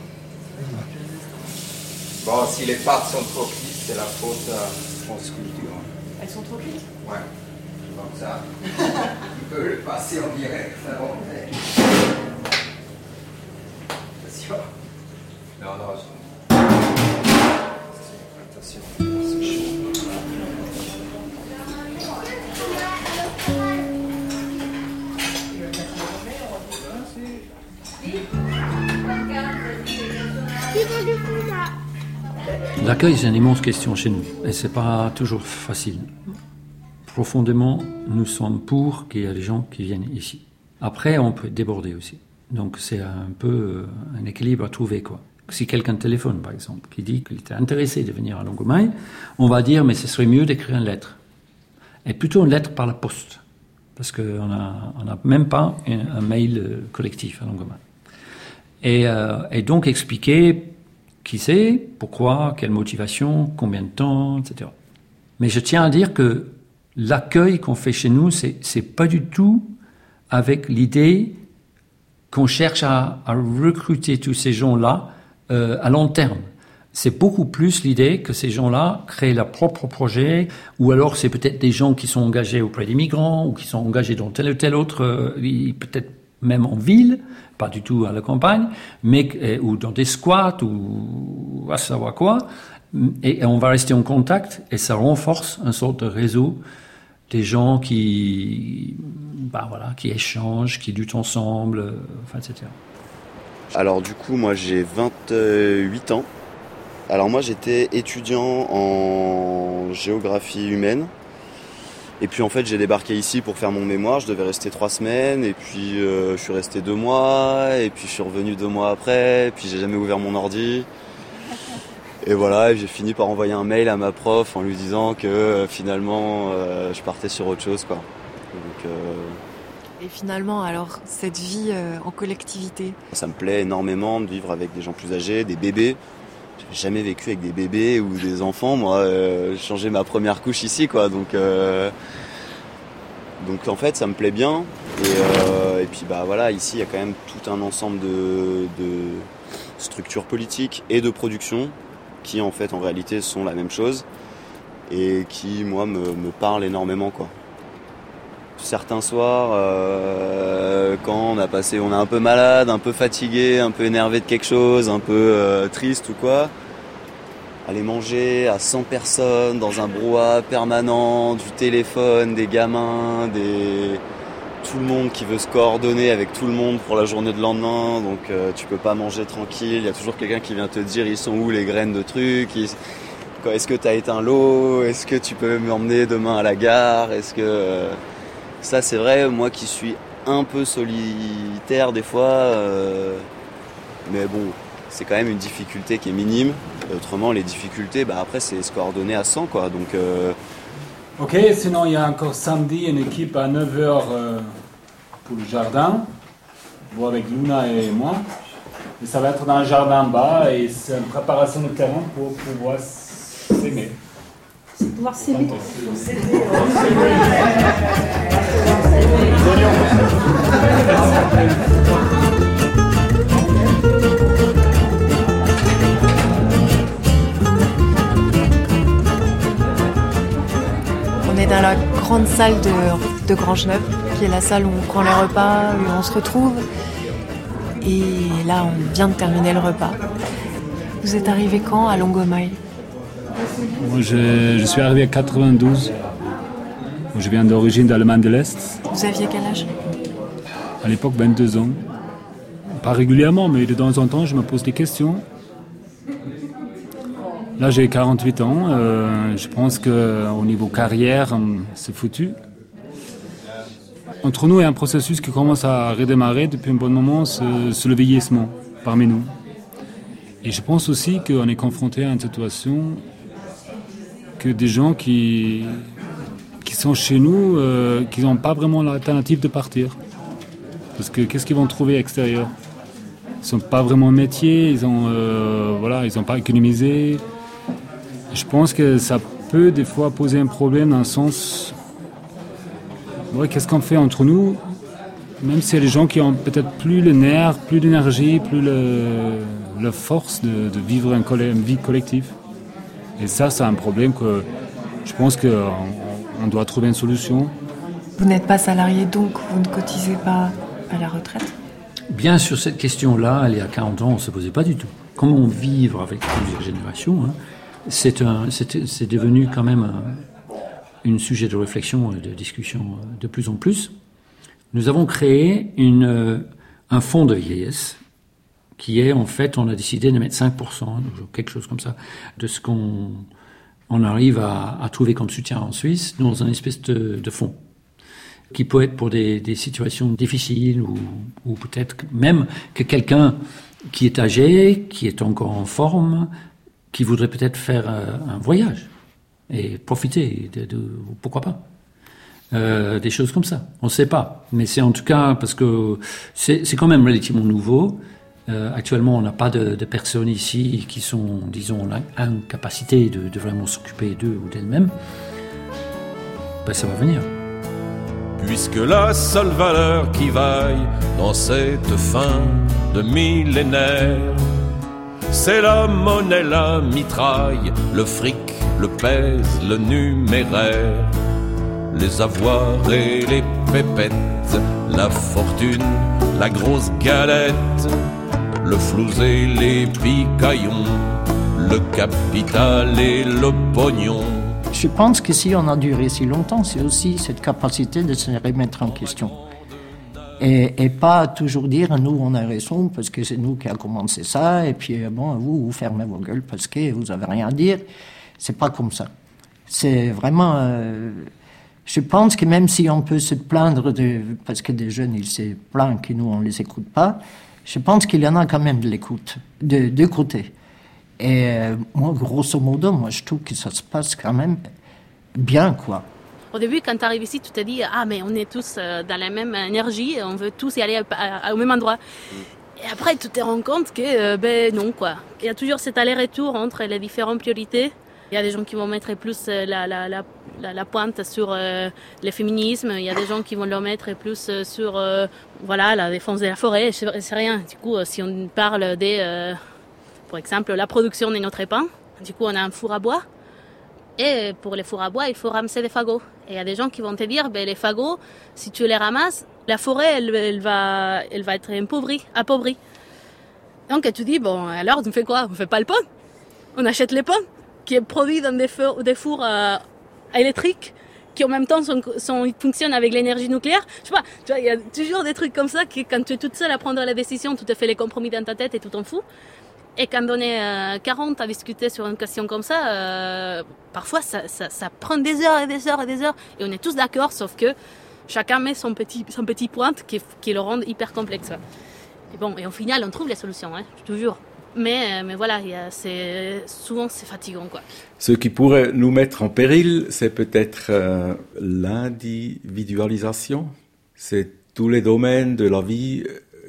Bon, si les pâtes sont trop cuites, c'est la faute à France Culture. Elles sont trop cuites? Ouais. Comme ça, tu peux le passer en direct. Attention. Non, non, je... Attention, c'est chaud. niveau du combat. L'accueil, c'est une immense question chez nous, et c'est pas toujours facile. Profondément, nous sommes pour qu'il y ait des gens qui viennent ici. Après, on peut déborder aussi. Donc, c'est un peu un équilibre à trouver, quoi. Si quelqu'un téléphone, par exemple, qui dit qu'il était intéressé de venir à Longomaille, on va dire, mais ce serait mieux d'écrire une lettre. Et plutôt une lettre par la poste. Parce qu'on n'a on a même pas un, un mail collectif à Longomaille. Et, euh, et donc expliquer qui c'est, pourquoi, quelle motivation, combien de temps, et cetera. Mais je tiens à dire que l'accueil qu'on fait chez nous, c'est, c'est pas du tout avec l'idée qu'on cherche à, à recruter tous ces gens-là euh, à long terme. C'est beaucoup plus l'idée que ces gens-là créent leur propre projet, ou alors c'est peut-être des gens qui sont engagés auprès des migrants, ou qui sont engagés dans tel ou tel autre, euh, peut-être même en ville, pas du tout à la campagne, mais euh, ou dans des squats, ou à savoir quoi. Et, et on va rester en contact, et ça renforce une sorte de réseau des gens qui, bah voilà, qui échangent, qui luttent ensemble, euh, enfin, et cetera. Alors du coup, moi j'ai vingt-huit ans. Alors moi j'étais étudiant en géographie humaine et puis en fait j'ai débarqué ici pour faire mon mémoire, je devais rester trois semaines et puis euh, je suis resté deux mois et puis je suis revenu deux mois après et puis j'ai jamais ouvert mon ordi et voilà, et j'ai fini par envoyer un mail à ma prof en lui disant que euh, finalement euh, je partais sur autre chose quoi. Donc, euh... Et finalement alors cette vie euh, en collectivité, ça me plaît énormément de vivre avec des gens plus âgés, des bébés. J'ai jamais vécu avec des bébés ou des enfants. Moi, euh, j'ai changé ma première couche ici, quoi. Donc, euh, donc en fait, ça me plaît bien. Et, euh, et puis, bah voilà, ici, il y a quand même tout un ensemble de, de structures politiques et de production qui, en fait, en réalité, sont la même chose et qui, moi, me, me parlent énormément, quoi. Certains soirs, euh, quand on a passé, on est un peu malade, un peu fatigué, un peu énervé de quelque chose, un peu euh, triste ou quoi, aller manger à cent personnes dans un brouhaha permanent, du téléphone, des gamins, des tout le monde qui veut se coordonner avec tout le monde pour la journée de lendemain, donc euh, tu peux pas manger tranquille, il y a toujours quelqu'un qui vient te dire ils sont où les graines de trucs, ils... est-ce que t'as éteint l'eau, est-ce que tu peux m'emmener demain à la gare, est-ce que... Euh... Ça, c'est vrai, moi qui suis un peu solitaire des fois, euh, mais bon, c'est quand même une difficulté qui est minime. Autrement, les difficultés, bah après, c'est se coordonner à cent, quoi. Donc, euh... Ok, sinon, il y a encore samedi une équipe à neuf heures euh, pour le jardin, bon, avec Luna et moi. Et ça va être dans le jardin bas et c'est une préparation de terrain pour pouvoir s'aimer. C'est pouvoir s'aimer. On est dans la grande salle de, de Grangeneuve, qui est la salle où on prend les repas, où on se retrouve. Et là, on vient de terminer le repas. Vous êtes arrivé quand à Longomaille ? Moi, je, je suis arrivé en quatre-vingt-douze. Je viens d'origine d'Allemagne de l'Est. Vous aviez quel âge ? À l'époque, vingt-deux ans. Pas régulièrement, mais de temps en temps, je me pose des questions. Là, j'ai quarante-huit ans. Euh, je pense qu'au niveau carrière, c'est foutu. Entre nous, il y a un processus qui commence à redémarrer depuis un bon moment, c'est le vieillissement parmi nous. Et je pense aussi qu'on est confronté à une situation que des gens qui, qui sont chez nous, euh, qui n'ont pas vraiment l'alternative de partir. Parce que qu'est-ce qu'ils vont trouver à l'extérieur ? Ils n'ont pas vraiment un métier, ils n'ont euh, voilà, ils n'ont pas économisé. Je pense que ça peut des fois poser un problème dans le sens... Ouais, qu'est-ce qu'on fait entre nous ? Même si y a des gens qui ont peut-être plus le nerf, plus d'énergie, plus le, la force de, de vivre un coll- une vie collective. Et ça, c'est un problème que je pense qu'on on doit trouver une solution. Vous n'êtes pas salarié, donc vous ne cotisez pas à la retraite ? Bien sûr, cette question-là, il y a quarante ans, on ne se posait pas du tout. Comment vivre avec plusieurs générations, hein, c'est, un, c'est, c'est devenu quand même un, un sujet de réflexion et de discussion de plus en plus. Nous avons créé une, un fonds de vieillesse qui est en fait, on a décidé de mettre cinq pour cent, quelque chose comme ça, de ce qu'on on arrive à, à trouver comme soutien en Suisse dans un espèce de, de fonds, qui peut être pour des, des situations difficiles ou, ou peut-être même que quelqu'un qui est âgé, qui est encore en forme, qui voudrait peut-être faire un voyage et profiter de, de pourquoi pas. Euh, des choses comme ça. On ne sait pas. Mais c'est en tout cas parce que c'est, c'est quand même relativement nouveau. Euh, actuellement, on n'a pas de, de personnes ici qui sont, disons, incapacité de, de vraiment s'occuper d'eux ou d'elles-mêmes. Ben, ça va venir. Puisque la seule valeur qui vaille dans cette fin de millénaire, c'est la monnaie, la mitraille, le fric, le pèse, le numéraire. Les avoirs et les pépettes, la fortune, la grosse galette, le flouze et les picaillons, le capital et le pognon. Je pense que si on a duré si longtemps, c'est aussi cette capacité de se remettre en question. Et, et pas toujours dire, nous on a raison parce que c'est nous qui a commencé ça, et puis bon, vous, vous fermez vos gueules parce que vous avez rien à dire. C'est pas comme ça. C'est vraiment... Euh, Je pense que même si on peut se plaindre, de, parce que des jeunes, ils se plaignent que nous, on ne les écoute pas, je pense qu'il y en a quand même de l'écoute, de deux côtés. Et euh, moi, grosso modo, moi, je trouve que ça se passe quand même bien, quoi. Au début, quand tu arrives ici, tu te dis « Ah, mais on est tous dans la même énergie, on veut tous y aller à, à, au même endroit. » Et après, tu te rends compte que, euh, ben non, quoi. Il y a toujours cet aller-retour entre les différentes priorités. Il y a des gens qui vont mettre plus la, la, la, la, la pointe sur euh, le féminisme. Il y a des gens qui vont le mettre plus sur euh, voilà, la défense de la forêt. C'est, c'est rien. Du coup, si on parle de, euh, par exemple, la production de notre pain, du coup, on a un four à bois. Et pour les fours à bois, il faut ramasser des fagots. Et il y a des gens qui vont te dire, ben, les fagots, si tu les ramasses, la forêt, elle, elle, va, elle va être appauvrie, appauvrie. Donc, tu dis, bon, alors, on fait quoi? On fait pas le pain. On achète les pains qui est produit dans des fours, des fours euh, électriques, qui en même temps sont, sont, fonctionnent avec l'énergie nucléaire. Je sais pas, tu vois, il y a toujours des trucs comme ça qui, quand tu es toute seule à prendre la décision, tu te fais les compromis dans ta tête et tu t'en fous. Et quand on est euh, quarante à discuter sur une question comme ça, euh, parfois ça, ça, ça prend des heures et des heures et des heures, et on est tous d'accord, sauf que chacun met son petit, son petit point qui, qui le rend hyper complexe. Et bon, et au final, on trouve les solutions, hein, je te jure. Mais, mais voilà, y a, c'est, souvent c'est fatigant, quoi. Ce qui pourrait nous mettre en péril, c'est peut-être euh, l'individualisation. C'est tous les domaines de la vie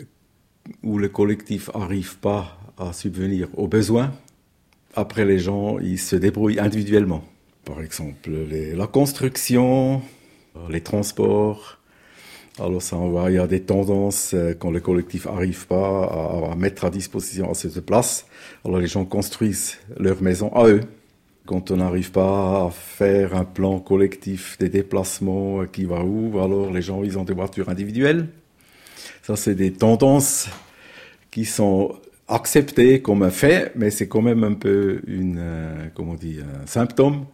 où le collectif n'arrive pas à subvenir aux besoins. Après, les gens, ils se débrouillent individuellement. Par exemple, les, la construction, les transports. Alors ça, on voit, il y a des tendances euh, quand le collectif n'arrive pas à, à mettre à disposition à cette place. Alors les gens construisent leur maison à eux. Quand on n'arrive pas à faire un plan collectif des déplacements, euh, qui va où, alors les gens, ils ont des voitures individuelles. Ça, c'est des tendances qui sont acceptées comme un fait, mais c'est quand même un peu une, euh, comment on dit, un symptôme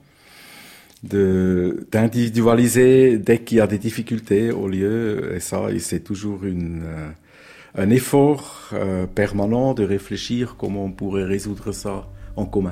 de d'individualiser dès qu'il y a des difficultés au lieu, et ça, et c'est toujours une, euh, un effort euh, permanent de réfléchir comment on pourrait résoudre ça en commun.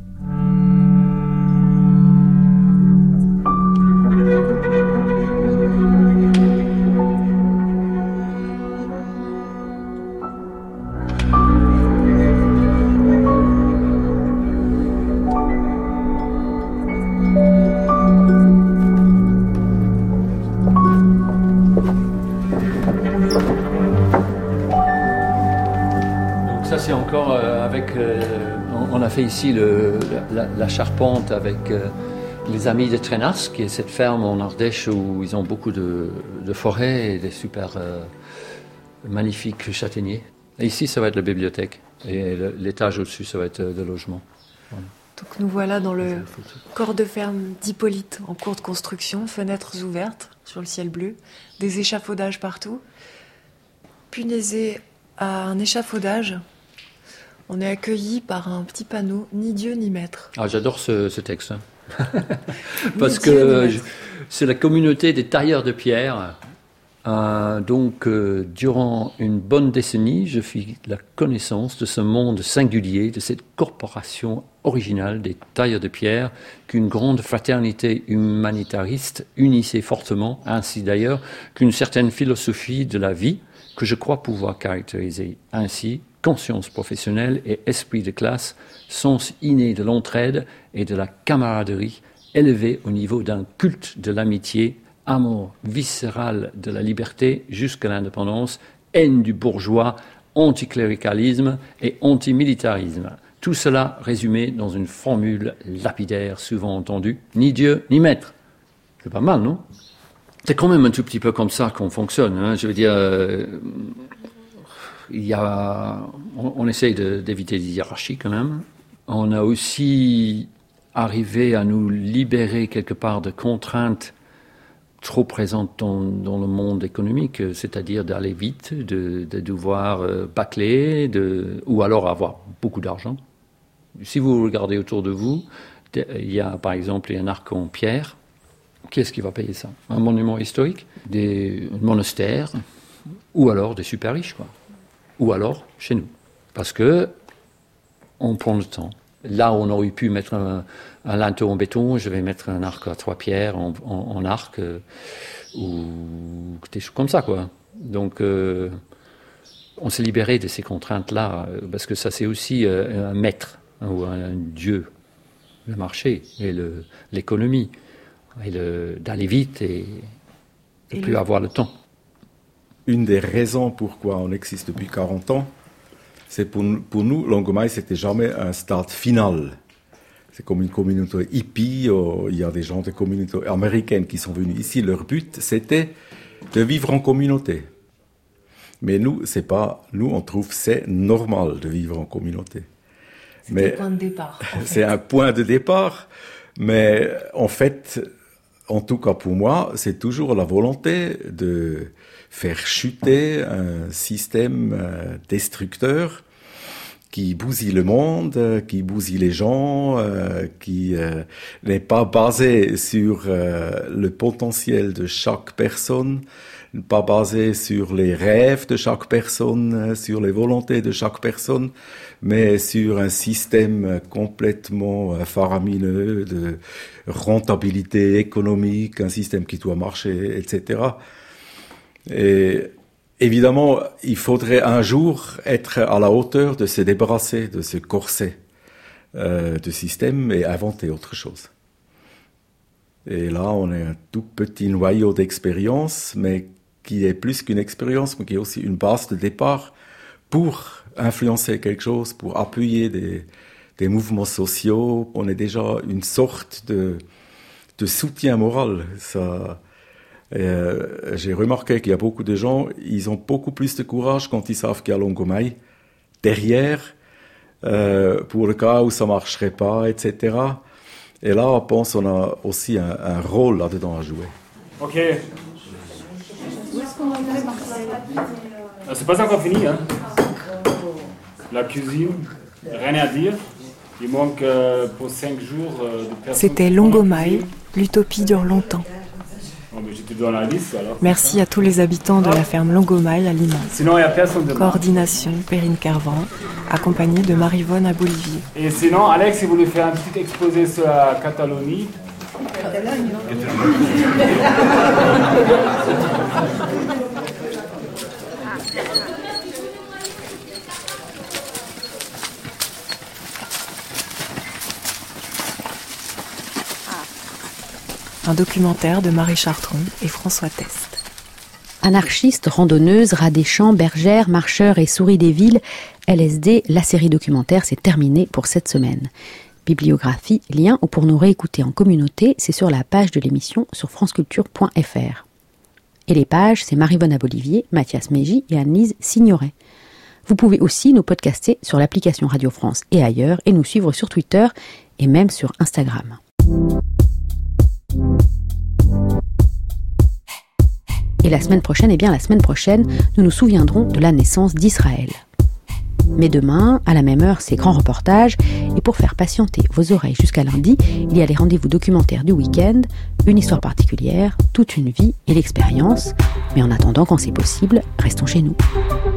On a fait ici le, la, la charpente avec euh, les amis de Trenas, qui est cette ferme en Ardèche où ils ont beaucoup de, de forêts et des super euh, magnifiques châtaigniers. Et ici, ça va être la bibliothèque. Et le, l'étage au-dessus, ça va être de logement. Voilà. Donc nous voilà dans le corps de ferme d'Hippolyte, en cours de construction, fenêtres ouvertes sur le ciel bleu, des échafaudages partout. Punaisé à un échafaudage, on est accueilli par un petit panneau « Ni Dieu ni maître ». Ah, j'adore ce, ce texte. Hein. Parce que je, c'est la communauté des tailleurs de pierre Euh, donc, euh, durant une bonne décennie, je fis la connaissance de ce monde singulier, de cette corporation originale des tailleurs de pierre qu'une grande fraternité humanitariste unissait fortement, ainsi d'ailleurs qu'une certaine philosophie de la vie que je crois pouvoir caractériser ainsi: conscience professionnelle et esprit de classe, sens inné de l'entraide et de la camaraderie, élevé au niveau d'un culte de l'amitié, amour viscéral de la liberté jusqu'à l'indépendance, haine du bourgeois, anticléricalisme et antimilitarisme. Tout cela résumé dans une formule lapidaire souvent entendue: ni Dieu, ni maître. C'est pas mal, non? C'est quand même un tout petit peu comme ça qu'on fonctionne. Hein. Je veux dire, euh, il y a, on, on essaye de, d'éviter les hiérarchies quand même. On a aussi arrivé à nous libérer quelque part de contraintes trop présentes dans, dans le monde économique, c'est-à-dire d'aller vite, de, de devoir euh, bâcler, de, ou alors avoir beaucoup d'argent. Si vous regardez autour de vous, il y a par exemple un arc en pierre. Qui est-ce qui va payer ça? Un monument historique, des monastères, ou alors des super riches, quoi. Ou alors chez nous. Parce que on prend le temps. Là où on aurait pu mettre un, un linteau en béton, je vais mettre un arc à trois pierres en, en, en arc, euh, ou des choses comme ça, quoi. Donc, euh, on s'est libéré de ces contraintes-là, parce que ça, c'est aussi euh, un maître, hein, ou un, un dieu, le marché et le, l'économie, et le, d'aller vite et de ne plus avoir le temps. Une des raisons pourquoi on existe depuis quarante ans, c'est pour, pour nous, Longomaille, c'était jamais un stade final. C'est comme une communauté hippie, oh, il y a des gens de communautés américaines qui sont venus ici. Leur but, c'était de vivre en communauté. Mais nous, c'est pas, nous, on trouve c'est normal de vivre en communauté. C'est mais un point de départ. En fait. C'est un point de départ, mais en fait, en tout cas pour moi, c'est toujours la volonté de faire chuter un système euh, destructeur qui bousille le monde, euh, qui bousille les gens, euh, qui euh, n'est pas basé sur euh, le potentiel de chaque personne, pas basé sur les rêves de chaque personne, euh, sur les volontés de chaque personne, mais sur un système complètement euh, faramineux de rentabilité économique, un système qui doit marcher, et cetera. Et évidemment, il faudrait un jour être à la hauteur de se débarrasser de ce corset euh, de système et inventer autre chose. Et là, on est un tout petit noyau d'expérience, mais qui est plus qu'une expérience, mais qui est aussi une base de départ pour influencer quelque chose, pour appuyer des, des mouvements sociaux. On est déjà une sorte de, de soutien moral. Ça... Euh, j'ai remarqué qu'il y a beaucoup de gens, ils ont beaucoup plus de courage quand ils savent qu'il y a Longomaille derrière, euh, pour le cas où ça marcherait pas, et cetera. Et là, on pense qu'on a aussi un, un rôle là-dedans à jouer. Ok. Où est-ce qu'on va aller, Marcel ? Ah, c'est pas encore fini, hein. La cuisine, rien à dire. Il manque euh, pour cinq jours euh, de personnes. C'était Longomaille, l'utopie dure longtemps. Oh, mais j'étais dans la liste, alors. Merci à tous les habitants de la ferme Longomaille à Lima. Sinon, il n'y a personne de Coordination Perrine Kervran, accompagnée de Marie-Vonne Abolivier. Et sinon, Alex, il voulait faire un petit exposé sur la Catalogne. Catalogne, Un documentaire de Marie Chartron et François Test. Anarchistes, randonneuses, rats des champs, bergères, marcheurs et souris des villes, L S D, la série documentaire, c'est terminé pour cette semaine. Bibliographie, lien ou pour nous réécouter en communauté, c'est sur la page de l'émission sur franceculture point f r. Et les pages, c'est Marie-Vonne Abolivier, Mathias Mégy et Anne-Lise Signoret. Vous pouvez aussi nous podcaster sur l'application Radio France et ailleurs et nous suivre sur Twitter et même sur Instagram. Et la semaine prochaine, eh bien la semaine prochaine, nous nous souviendrons de la naissance d'Israël. Mais demain, à la même heure, c'est grand reportage. Et pour faire patienter vos oreilles jusqu'à lundi, il y a les rendez-vous documentaires du week-end, une histoire particulière, toute une vie et l'expérience. Mais en attendant, quand c'est possible, restons chez nous.